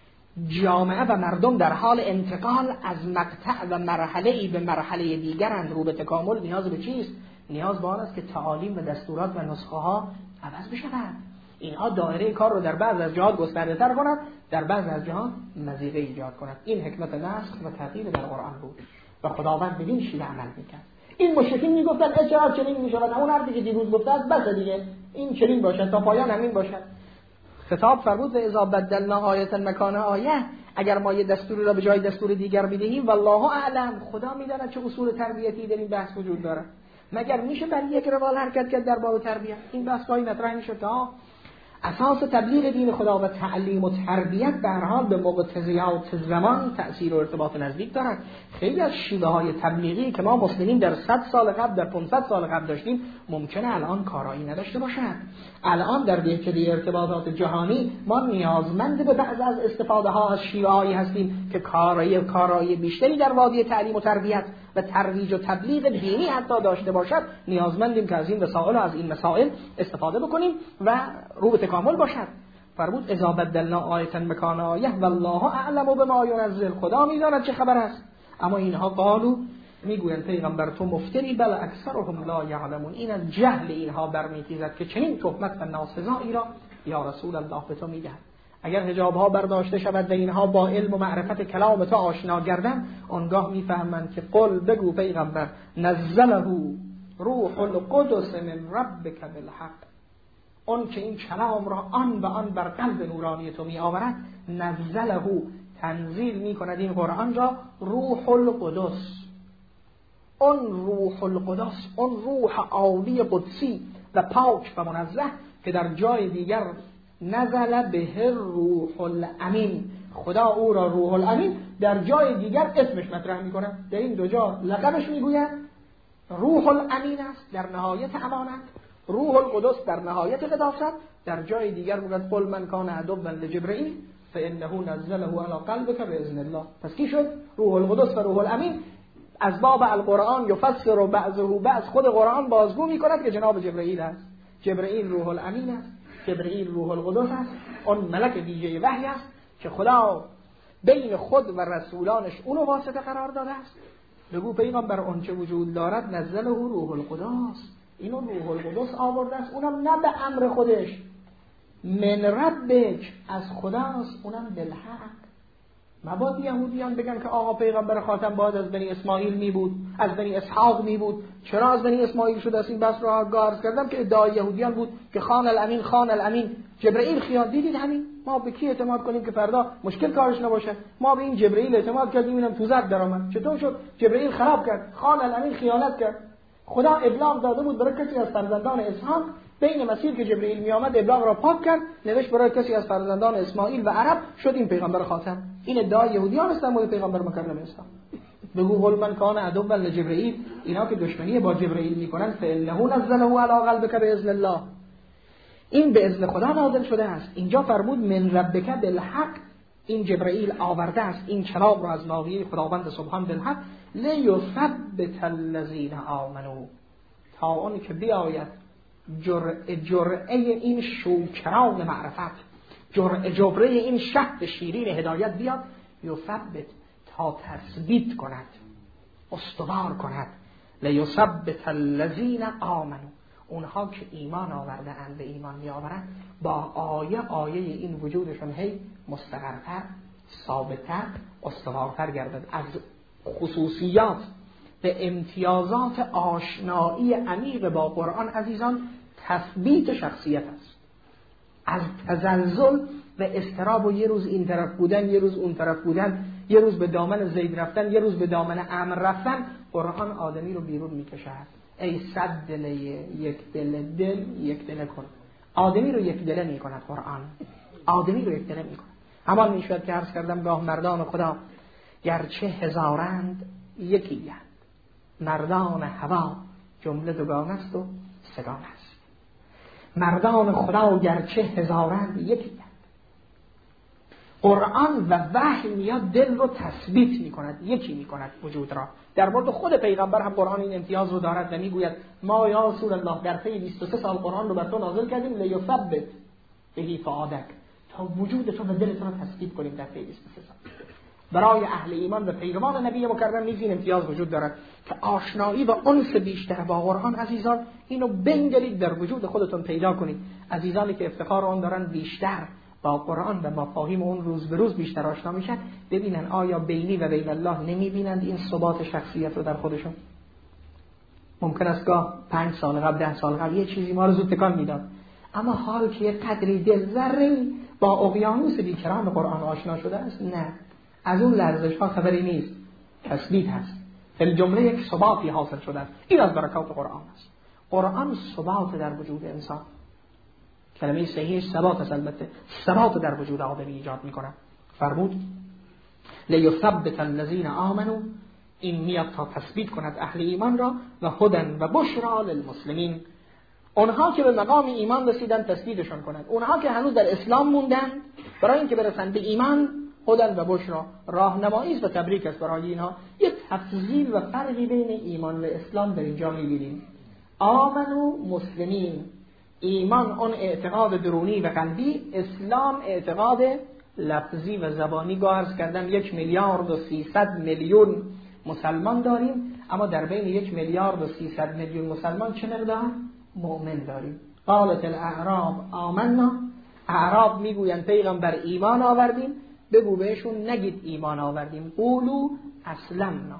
[SPEAKER 1] جامعه و مردم در حال انتقال از مقطع و مرحله‌ای به مرحله دیگرند. رو به تکامل نیاز به چیست؟ نیاز به آن است که تعالیم و دستورات و نسخه ها عوض بشوند. اینها دایره کار رو در بعض از جهات گسترده تر کند، در بعض از جهات مزیقه ایجاد کند. این حکمت نسخ و تغییر در قرآن بود و خداوند بدین شیوه عمل میکرد. این مشرکین میگفتن چرا چنین میشود؟ اون حرفی که دیروز گفته است بس دیگه، این چنین باشد تا پایان همین باشد. خطاب فرمود و اذا بدلنا آیه مکان آیه، اگر ما یه دستوری را به جای دستور دیگر میدهیم والله اعلم، خدا میداند چه اصول تربیتی در این بحث وجود داره. مگر میشه برای یک روال حرکت کرد در باب تربیت؟ این بحث پای مطرح میشه تا اساس تبلیغ دین خدا و تعلیم و تربیت به هر حال به مقتضیات زمان تأثیر و ارتباط نزدیک دارد. خیلی از شیوه های تبلیغی که ما مسلمین در 100 سال قبل، در 500 سال قبل داشتیم ممکنه الان کارایی نداشته باشد. الان در دهکده ارتباطات جهانی ما نیازمند به بعض از استفاده ها از شیوه هایی هستیم که کارایی بیشتری در وادی تعلیم و تربیت و ترویج و تبلیغ دینی حتی داشته باشد. نیازمندیم که از این وسایل و از این مسائل استفاده بکنیم و رو به تکامل باشد. فرمود اذا بدلنا آیه مکان آیه والله اعلم بما ينزل، خدا میداند چه خبر است. اما اینها قالو، میگویند پیغمبر تو مفتری، بل اکثرهم لا یعلمون، این از جهل اینها برمیخیزد که چنین تهمت و ناسزایی را یا رسول الله به تو میدهد. اگر حجاب ها برداشته شود و اینها با علم و معرفت کلام تو آشنا گردند، آنگاه میفهمند که قل، بگو پیغمبر، نزله روح القدس من ربک بالحق، اون که این کلام را آن و آن بر قلب نورانی تو می آورد، نزله، تنزیل می کند این قرآن را روح القدس. اون روح القدس، اون روح عالی قدسی و پاک و منزه که در جای دیگر نزل به روح الامین، خدا او را روح الامین در جای دیگر اسمش مطرح می کند. در این دو جا لقبش می گوید روح الامین است در نهایت امانت، روح القدس در نهایت قداست. در جای دیگر میگوید قل من کان عدوا لجبرئیل فانه نزله علی قلبک باذن الله. پس کی شد؟ روح القدس و روح الامین از باب القرآن یفسر بعضه بعض، خود قرآن بازگو میکند که جناب جبرئیل است. جبرئیل روح الامین است، جبرئیل روح القدس است، اون ملک ویژه وحی است که خدا بین خود و رسولانش اونو واسطه قرار داده است. بگو پیغمبر اون چه وجود دارد نزله روح القدس، اینو روح القدس آورده است، اونم نه به امر خودش، من ربک، از خداست، اونم بالحق. مبادا یهودیان بگن که آقا پیغمبر خاتم باید از بنی اسماعیل می بود، از بنی اسحاق می بود. چرا از بنی اسماعیل شده است؟ این بحث رو عرض کردم که ادعای یهودیان بود که خان الامین، خان الامین جبرئیل خیال. دیدید همین، ما به کی اعتماد کنیم که فردا مشکل کارش نباشه؟ ما به این جبرئیل اعتماد کردیم، اینم تو زد درآمد. چطور شد؟ جبرئیل خراب کرد، خان الامین خیانت کرد. خدا ابلاغ داده بود برای کسی از فرزندان اسحاق بین مسیر که جبرئیل می آمد ابلاغ را پاک کرد، نوشت برای کسی از فرزندان اسماعیل و عرب، شد این پیغمبر خاتم. این ادعای یهودیان است مورد پیغمبر مکرم اسلام. بگو قل من کان عدوا لجبرئیل، اینا که دشمنی با جبرئیل میکنن، فانه نزله علی قلبک باذن الله، این به اذن خدا نازل شده است. اینجا فرمود من ربک بالحق، این جبرئیل آورده است این کلام را از ناحیه خداوند سبحان بالحق، لیثبت الذین آمنوا، تا اون که بیاید جرعه این شوکران معرفت، جرعه این شهد شیرین هدایت بیاد، یثبت، تا تثبیت کند، استوار کند، لیثبت الذین آمنوا، اونها که ایمان آورده اند، به ایمان می آورند، با آیه این وجودشون هی مستقرتر، ثابتتر، استوارتر گردد. از خصوصیات به امتیازات آشنایی عمیق با قرآن عزیزان تثبیت شخصیت است. از تزلزل و اضطراب و یه روز این طرف بودن، یه روز اون طرف بودن، یه روز به دامن زید رفتن، یه روز به دامن عمرو رفتن، قرآن آدمی رو بیرون میکشد. ای صد دل یک دل کن، آدمی رو یک دله میکند قرآن، آدمی رو یک دله میکند. همان میشود که عرض کردم گاه مردان خدا گرچه هزارند یکی هست، مردان هوا جمله دوگان است و سگان است. مردان خدا گرچه هزارند یکی هست. قرآن و وحی میاد دل رو تثبیت میکند، یکی میکند وجود را. در مورد خود پیغمبر هم قرآن این امتیاز رو دارد و میگوید ما یا رسول الله در طی 23 سال قرآن رو بر تو نازل کردیم لیثبت به فؤادک، تا وجود تو و دل تو رو تثبیت کنیم در طی 23 سال. برای اهل ایمان و پیروان نبی مکرم نیز این امتیاز وجود دارد که آشنایی و انس بیشتر با قرآن عزیزان اینو بنگرید در وجود خودتون پیدا کنید. عزیزانی که افتخار آن دارن بیشتر با قرآن و مفاهیم اون روز به روز بیشتر آشنا میشن، ببینن آیا بینی و بین الله نمیبینند این ثبات شخصیت رو در خودشون. ممکن است گاه 5 سال قبل 10 سال قبل یه چیزی ما رو زود تکان میداد، اما حال که قدری دل ذره با اقیانوس بیکران قرآن آشنا شده است، نه، از اون لرزش ها خبری نیست، تثبیت هست. فی جمله یک ثباتی حاصل شده است. این از برکات قرآن است. قرآن ثبات در وجود انسان، کلمه صحیحش ثبات است، البته ثبات در وجود آدمی ایجاد میکنه. فرمود لیثبت الذین آمنوا، این میاد تا تثبیت کند اهل ایمان را، و هدن و بشرا للمسلمین، اونها که به مقام ایمان رسیدن تثبیتشون کند، اونها که هنوز در اسلام موندن برای اینکه برسند به ایمان، هدن و بشرا، راهنمایی و تبریک است برای اینها. یک تفضیل و فرقی بین ایمان و اسلام در اینجا می‌بینیم. آمنو مسلمین، ایمان اون اعتقاد درونی و قلبی، اسلام اعتقاد لفظی و زبانی. عرض کردم 1,300,000,000 مسلمان داریم، اما در بین 1,300,000,000 مسلمان چه مقدار مؤمن داریم؟ قالت الاعراب آمنا، اعراب میگویند پیغمبر ایمان آوردیم. بگو بهشون نگید ایمان آوردیم، قولو اسلمنا،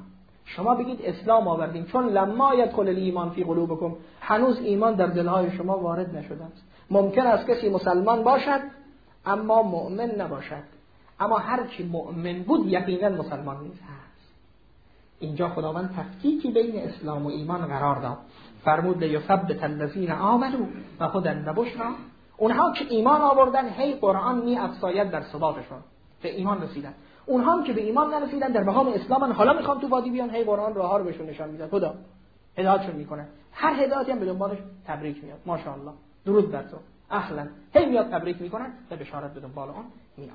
[SPEAKER 1] شما بگید اسلام آوردیم، چون لما یدخل الایمان فی قلوبکم، هنوز ایمان در دلهای شما وارد نشده است. ممکن است کسی مسلمان باشد اما مؤمن نباشد، اما هر کی مؤمن بود یقینا مسلمان نیست هست. اینجا خداوند تفکیکی بین اسلام و ایمان قرار داد، فرمود لیثبت الذین آمنوا و هدی و بشری، اونها که ایمان آوردن هی قرآن می افزاید در ثباتشون، به ایمان رسیدن. اونها هم که به ایمان نرسیدن در مقام اسلامن، حالا میخوان تو وادی بیان، هی قرآن راهها رو بهشون نشان میده، خدا هدایتشون میکنه. هر هدایتی هم به دنبالش تبریک میاد، ماشاءالله درود بر تو، اهلا، هی میاد تبریک میکنن و بشارت به دنبال اون میاد.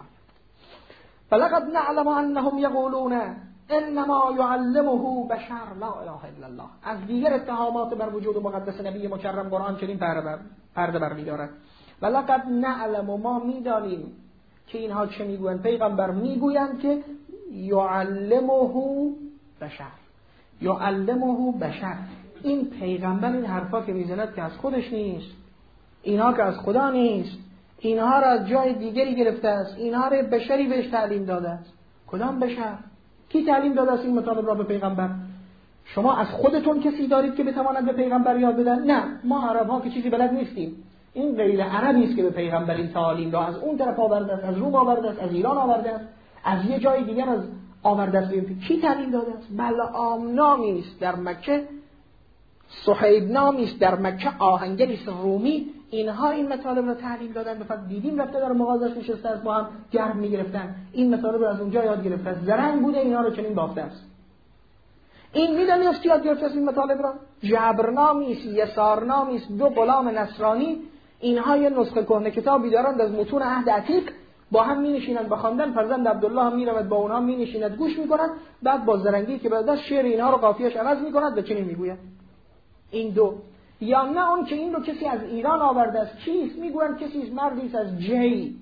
[SPEAKER 1] فلقد نعلم انهم یقولون انما يعلمه بشر لا اله الا الله. از دیگر اتهامات بر وجود مقدس نبی مکرم قرآن چنین پرده بر می‌دارد. ولقد نعلم، ما میدانیم که اینها چه میگویند. پیغمبر میگویند که یعلمه بشر، یعلمه بشر. این پیغمبر این حرفا که میزند که از خودش نیست، اینها که از خدا نیست، اینها را از جای دیگری گرفته است، اینها را بشری بهش تعلیم داده است. کدام بشر؟ کی تعلیم داده است این مطالب را به پیغمبر؟ شما از خودتون کسی دارید که بتواند به پیغمبر یاد بدن؟ نه، ما عرب ها که چیزی بلد نیستیم. این غیر عربی است که به پیغمبر این تعالیم را از اون طرف آورده است، از روم آورده است، از ایران آورده است، از یه جای دیگر از آورده است. کی تعلیم داده است؟ بلعام نامی است در مکه، صهیب نامی است در مکه، آهنگری است رومی، اینها این مطالب را تعلیم دادن. به فرض دیدیم رفته در مغازش نشسته است، با هم گرم می‌گرفتن، این مطالب را از اونجا یاد گرفته است، زرنگ بوده اینها رو چنین بافته است. این میدونی از کی یاد گرفته است این مطالب را؟ جبر نامی است، یسار نامی است، دو غلام نصرانی، اینها یه نسخه کهنه کتابی دارند از متون عهد عتیق، با هم می‌نشینند به خواندن. فرزند عبدالله هم میرود با اونها می‌نشیند گوش می‌کند، بعد با زرنگی که بعد از شعر اینها رو قافیه‌اش عوض می‌کند و چنین میگوید. این دو. یا نه اون که این رو کسی از ایران آورده است. چیست؟ میگویند کسی است، مردی است از جی،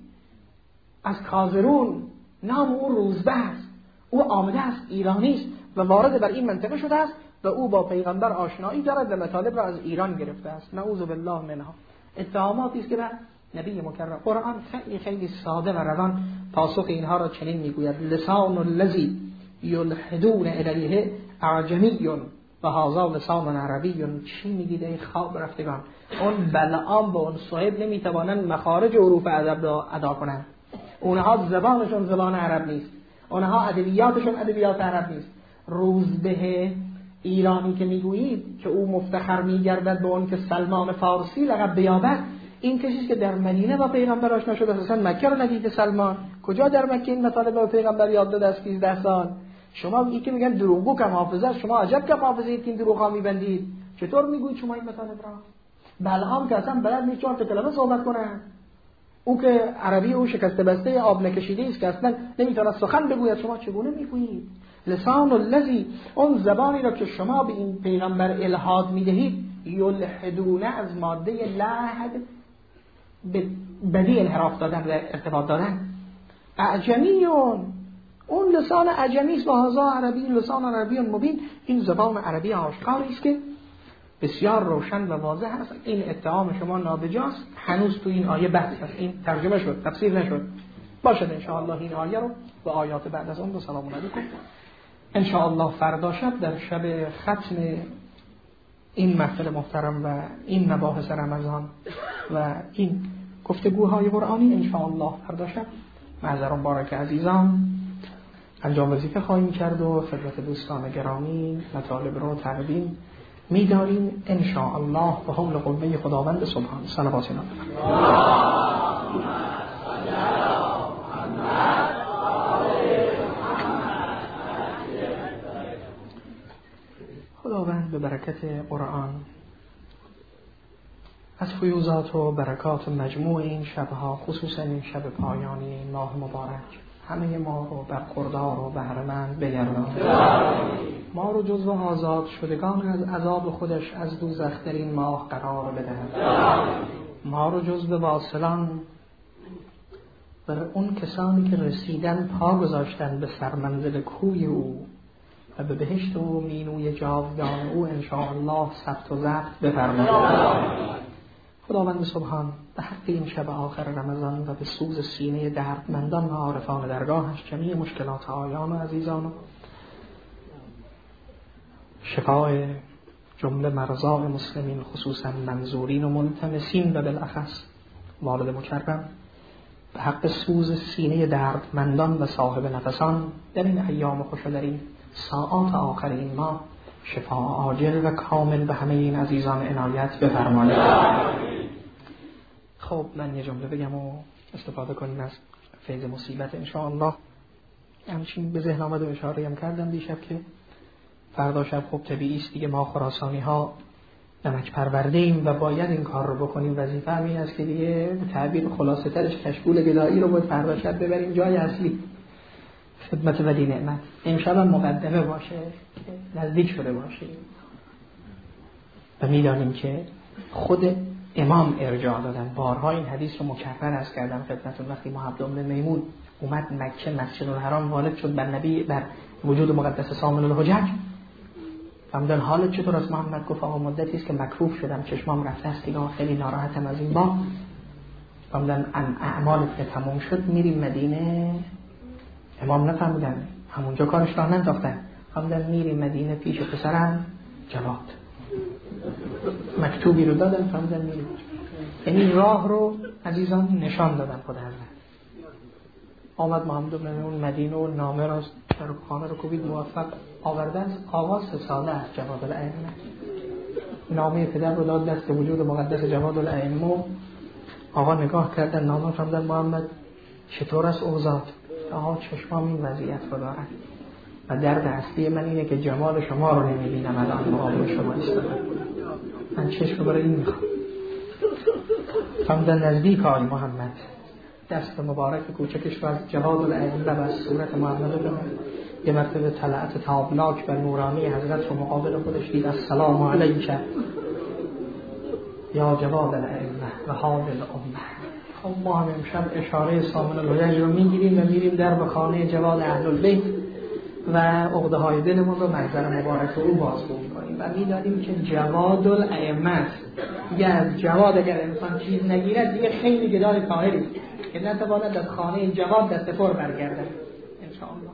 [SPEAKER 1] از کازرون، نام او روزبه است، او آمده است، ایرانی است و وارد بر این منطقه شده است و او با پیغمبر آشنایی دارد و مطالب را از ایران گرفته است. نعوذ بالله منها. اتهاماتی است که بر نبی مکرم. قرآن خیلی خیلی ساده و روان پاسخ اینها را چنین میگوید: لسان الذی یلحدون الیه اعجمی و هذا لسان عربی. چی میگید ای خواب رفتگان؟ اون بلعام و اون صهیب نمیتوانند مخارج حروف ادب را ادا کنند. اونها زبانشون زبان عرب نیست، اونها ادبیاتشون ادبیات عرب نیست. روزبه ایرانی که میگویید که او مفتخر میگردد به اون که سلمان فارسی لقب بیابد، این کسی که در مدینه با پیغمبر آشنا شده، اساسا مکه رو ندیده. سلمان کجا در مکه این مطالب به پیغمبر یاد داده است 13 سال؟ شما این که میگن دروغگو کم حافظه است، شما عجب کم حافظه اید که این دروغا میبندید. چطور میگویید شما این مطالب را؟ بلعام که اصلا بلد نیست 4 کلمه صحبت کنه، او که عربی او شکسته بسته آب نکشیده است که اصلا نمیتونه سخن بگوید، شما چگونه میگویید؟ لسان الذی، اون زبانی را که شما به این پیغمبر الحاد میدهید، یلحدون از ماده لحد به بدی انحراف دادن و ارتباط دادن. اعجمیون، اون لسان عجمی است و هذا عربی لسان عربی مبین. این زبان عربی آشکاری است که بسیار روشن و واضح است. این اتهام شما نابجاست. هنوز تو این آیه بحث است، این ترجمه شد، تفسیر نشد. باشد ان شاء الله این آیه رو و آیات بعد از اون رو سلام علیکم ان شاء الله فردا شب در شب ختم این محفل محترم و این مباحث رمضان و این گفتگوهای قرآنی ان شاء الله فردا شب معذر مبارک عزیزان انجام وظیفه خواهیم کرد و خدمت دوستان گرامی مطالب رو تقدیم می‌داریم ان شاء الله به حول قوه خداوند سبحان. صلوات الله. خداوند به برکت قرآن از فیوزات و برکات مجموع این شبها، خصوصا این شب پایانی این ماه مبارک، همه ما رو برخوردار و بهره‌مند بگردان. ما رو جزو آزاد شدگان از عذاب خودش از دوزخ در این ماه قرار بدهد. ما رو جزو واصلان بر اون کسانی که رسیدن پا گذاشتن به سرمنزل کوی او و به بهشت و مینوی جاودان او ان شاء الله ثبت و ضبط بفرماید. خداوند سبحان به حق این شب آخر رمضان و به سوز سینه دردمندان و عارفان درگاهش جمیع مشکلات آیان و عزیزان شفای جمله مرضای مسلمین خصوصا منظورین و ملتمسین و بالاخص والد مکرم به حق سوز سینه دردمندان و صاحب نفسان در این ایام خوش و در این ساعات آخر این ماه شفا عاجل و کامل به همه این عزیزان عنایت بفرمایید. خب من یه جمله بگم و استفاده کنیم از فیض مصیبت انشاءالله. همچین به ذهن آمد و اشاره هم کردم دیشب که فردا شب خب طبیعی است دیگه، ما خراسانی ها نمک پرورده ایم و باید این کار رو بکنیم. وظیفه همین است که دیگه تعبیر خلاصه ترش کشکول گدایی رو باید فردا شب ببریم جای اصلی، خدمت ولی نعمت. امشب هم مقدمه باشه، نزدیک شده باشیم و میدانیم که خود امام ارجاع دادن. بارها این حدیث رو مکرر عرض کردم خدمتتون. وقتی محمد بن میمون اومد مکه مسجد الحرام وارد شد بر نبی بر وجود مقدس سامن الحجج، فرمودن حالت چطور است؟ محمد گفت آقا مدتی است که مکروف شدم، چشمام رفته است دیگه، خیلی ناراحتم از این با. فرمودن اعمالت که تموم شد میریم مدینه. امام نفهمیدن، همونجا کارش راه ننداختن. فرمودن میریم مدینه پیش پسرم جواد، مکتوبی رو دادن. فرمودن میریم، یعنی راه رو عزیزان نشان دادن خود حضرت. آمد محمد بن میمون مدینه و نامه را در خانه رو کوبید، موفق آوردن. آقا 3 ساله از جواد الائمه، نامه پدر رو داد دست وجود مقدس جواد الائمه. آقا نگاه کردن نامه، فرمودن محمد چطور است اوضاع؟ آقا چشمام این وضعیت رو دارد و درد اصلی من اینه که جمال شما رو نمیبینم الان مقابل شما ایستادم، من چشم برای این میخوام. فرمودن نزدیک آقای محمد، دست مبارک کوچکش رو از جواد الائمه و از صورت محمد رو یه مرتبه طلعت تابناک بر نورانی حضرت رو مقابل خودش دید. السلام علیک یا جواد الائمه و حاضر الامه. خب ما هم امشب اشاره سامن الحجج رو میگیریم و میریم در به خانه جواد اهل البیت و عقده های دلمون رو محضر مبارک او بازگو میکنیم و میدانیم که جواد الائمه دیگه از جواد اگر انسان چیز نگیرد دیگه خیلی گدای طاهری که نتواند از خانه جواد دست پر برگردد انشاءالله.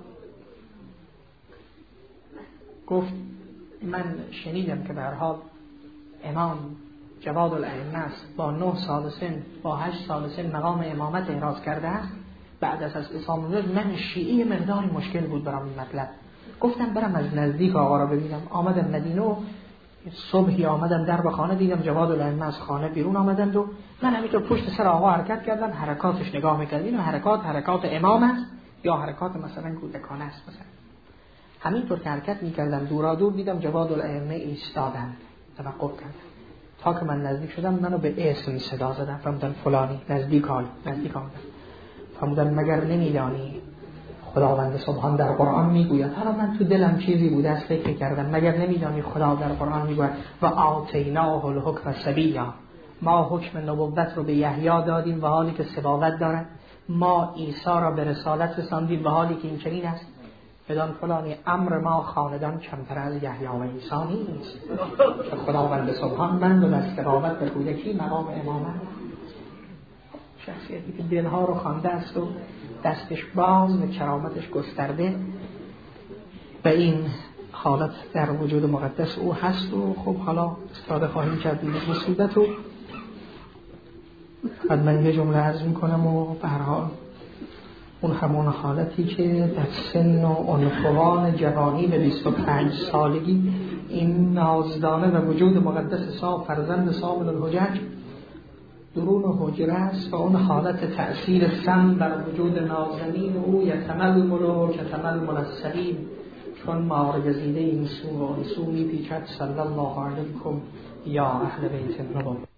[SPEAKER 1] گفت من شنیدم که به هر حال امام جواد الائمه است، با 9 سال سن با 8 سال سن مقام امامت احراز کرده است بعد از اسلام. من شیعی مقداری مشکل بود برام این مطلب. گفتم برم از نزدیک آقا را ببینم. آمدم مدینه و صبحی آمدم در به خانه، دیدم جواد الائمه از خانه بیرون آمدند و من همینطور پشت سر آقا حرکت کردم، حرکاتش نگاه می‌کردم. این حرکات امام است یا حرکات مثلا کودکانه است. مثلا همینطور که حرکت می‌کردم دورا دور دیدم جواد الائمه ایستادند، توقف کردم. تا که من نزدیک شدم منو به اسم صدا زدن. فرمودن فلانی، نزدیک آمدن. فرمودن مگر نمیدانی خداوند سبحان در قرآن میگوید؟ حالا من تو دلم چیزی بوده از فکر کردم، مگر نمیدانی خدا در قرآن میگوید و آتیناه الحکم صبیا، ما حکم نبوت رو به یحیی دادیم و حالی که سباوت دارد، ما عیسی را به رسالت رساندیم و حالی که این چنین است. بدان فلانی امر ما خاندان کمتر از یحیی و عیسی نیست. خداوند سبحان من و سباوت به کودکی مقام امامت، شخصیتی که دلها رو خوانده است و دستش باز و کرامتش گسترده و این حالت در وجود مقدس او هست. و خب حالا استفاده خواهیم کرد این مصیبت رو. بعد من یه جمله عرض میکنم و به هر حال اون همون حالتی که در سن و عنفوان جوانی به 25 سالگی این نازدانه و وجود مقدس فرزند سامن الحجج درون حجره است و اون حالت تأثیر سم بر وجود نازنین او یتململ کتململ السلیم، چون مارگزیده این سو و انسو می پیچد. صلی الله علیکم یا اهل بیت النبوة.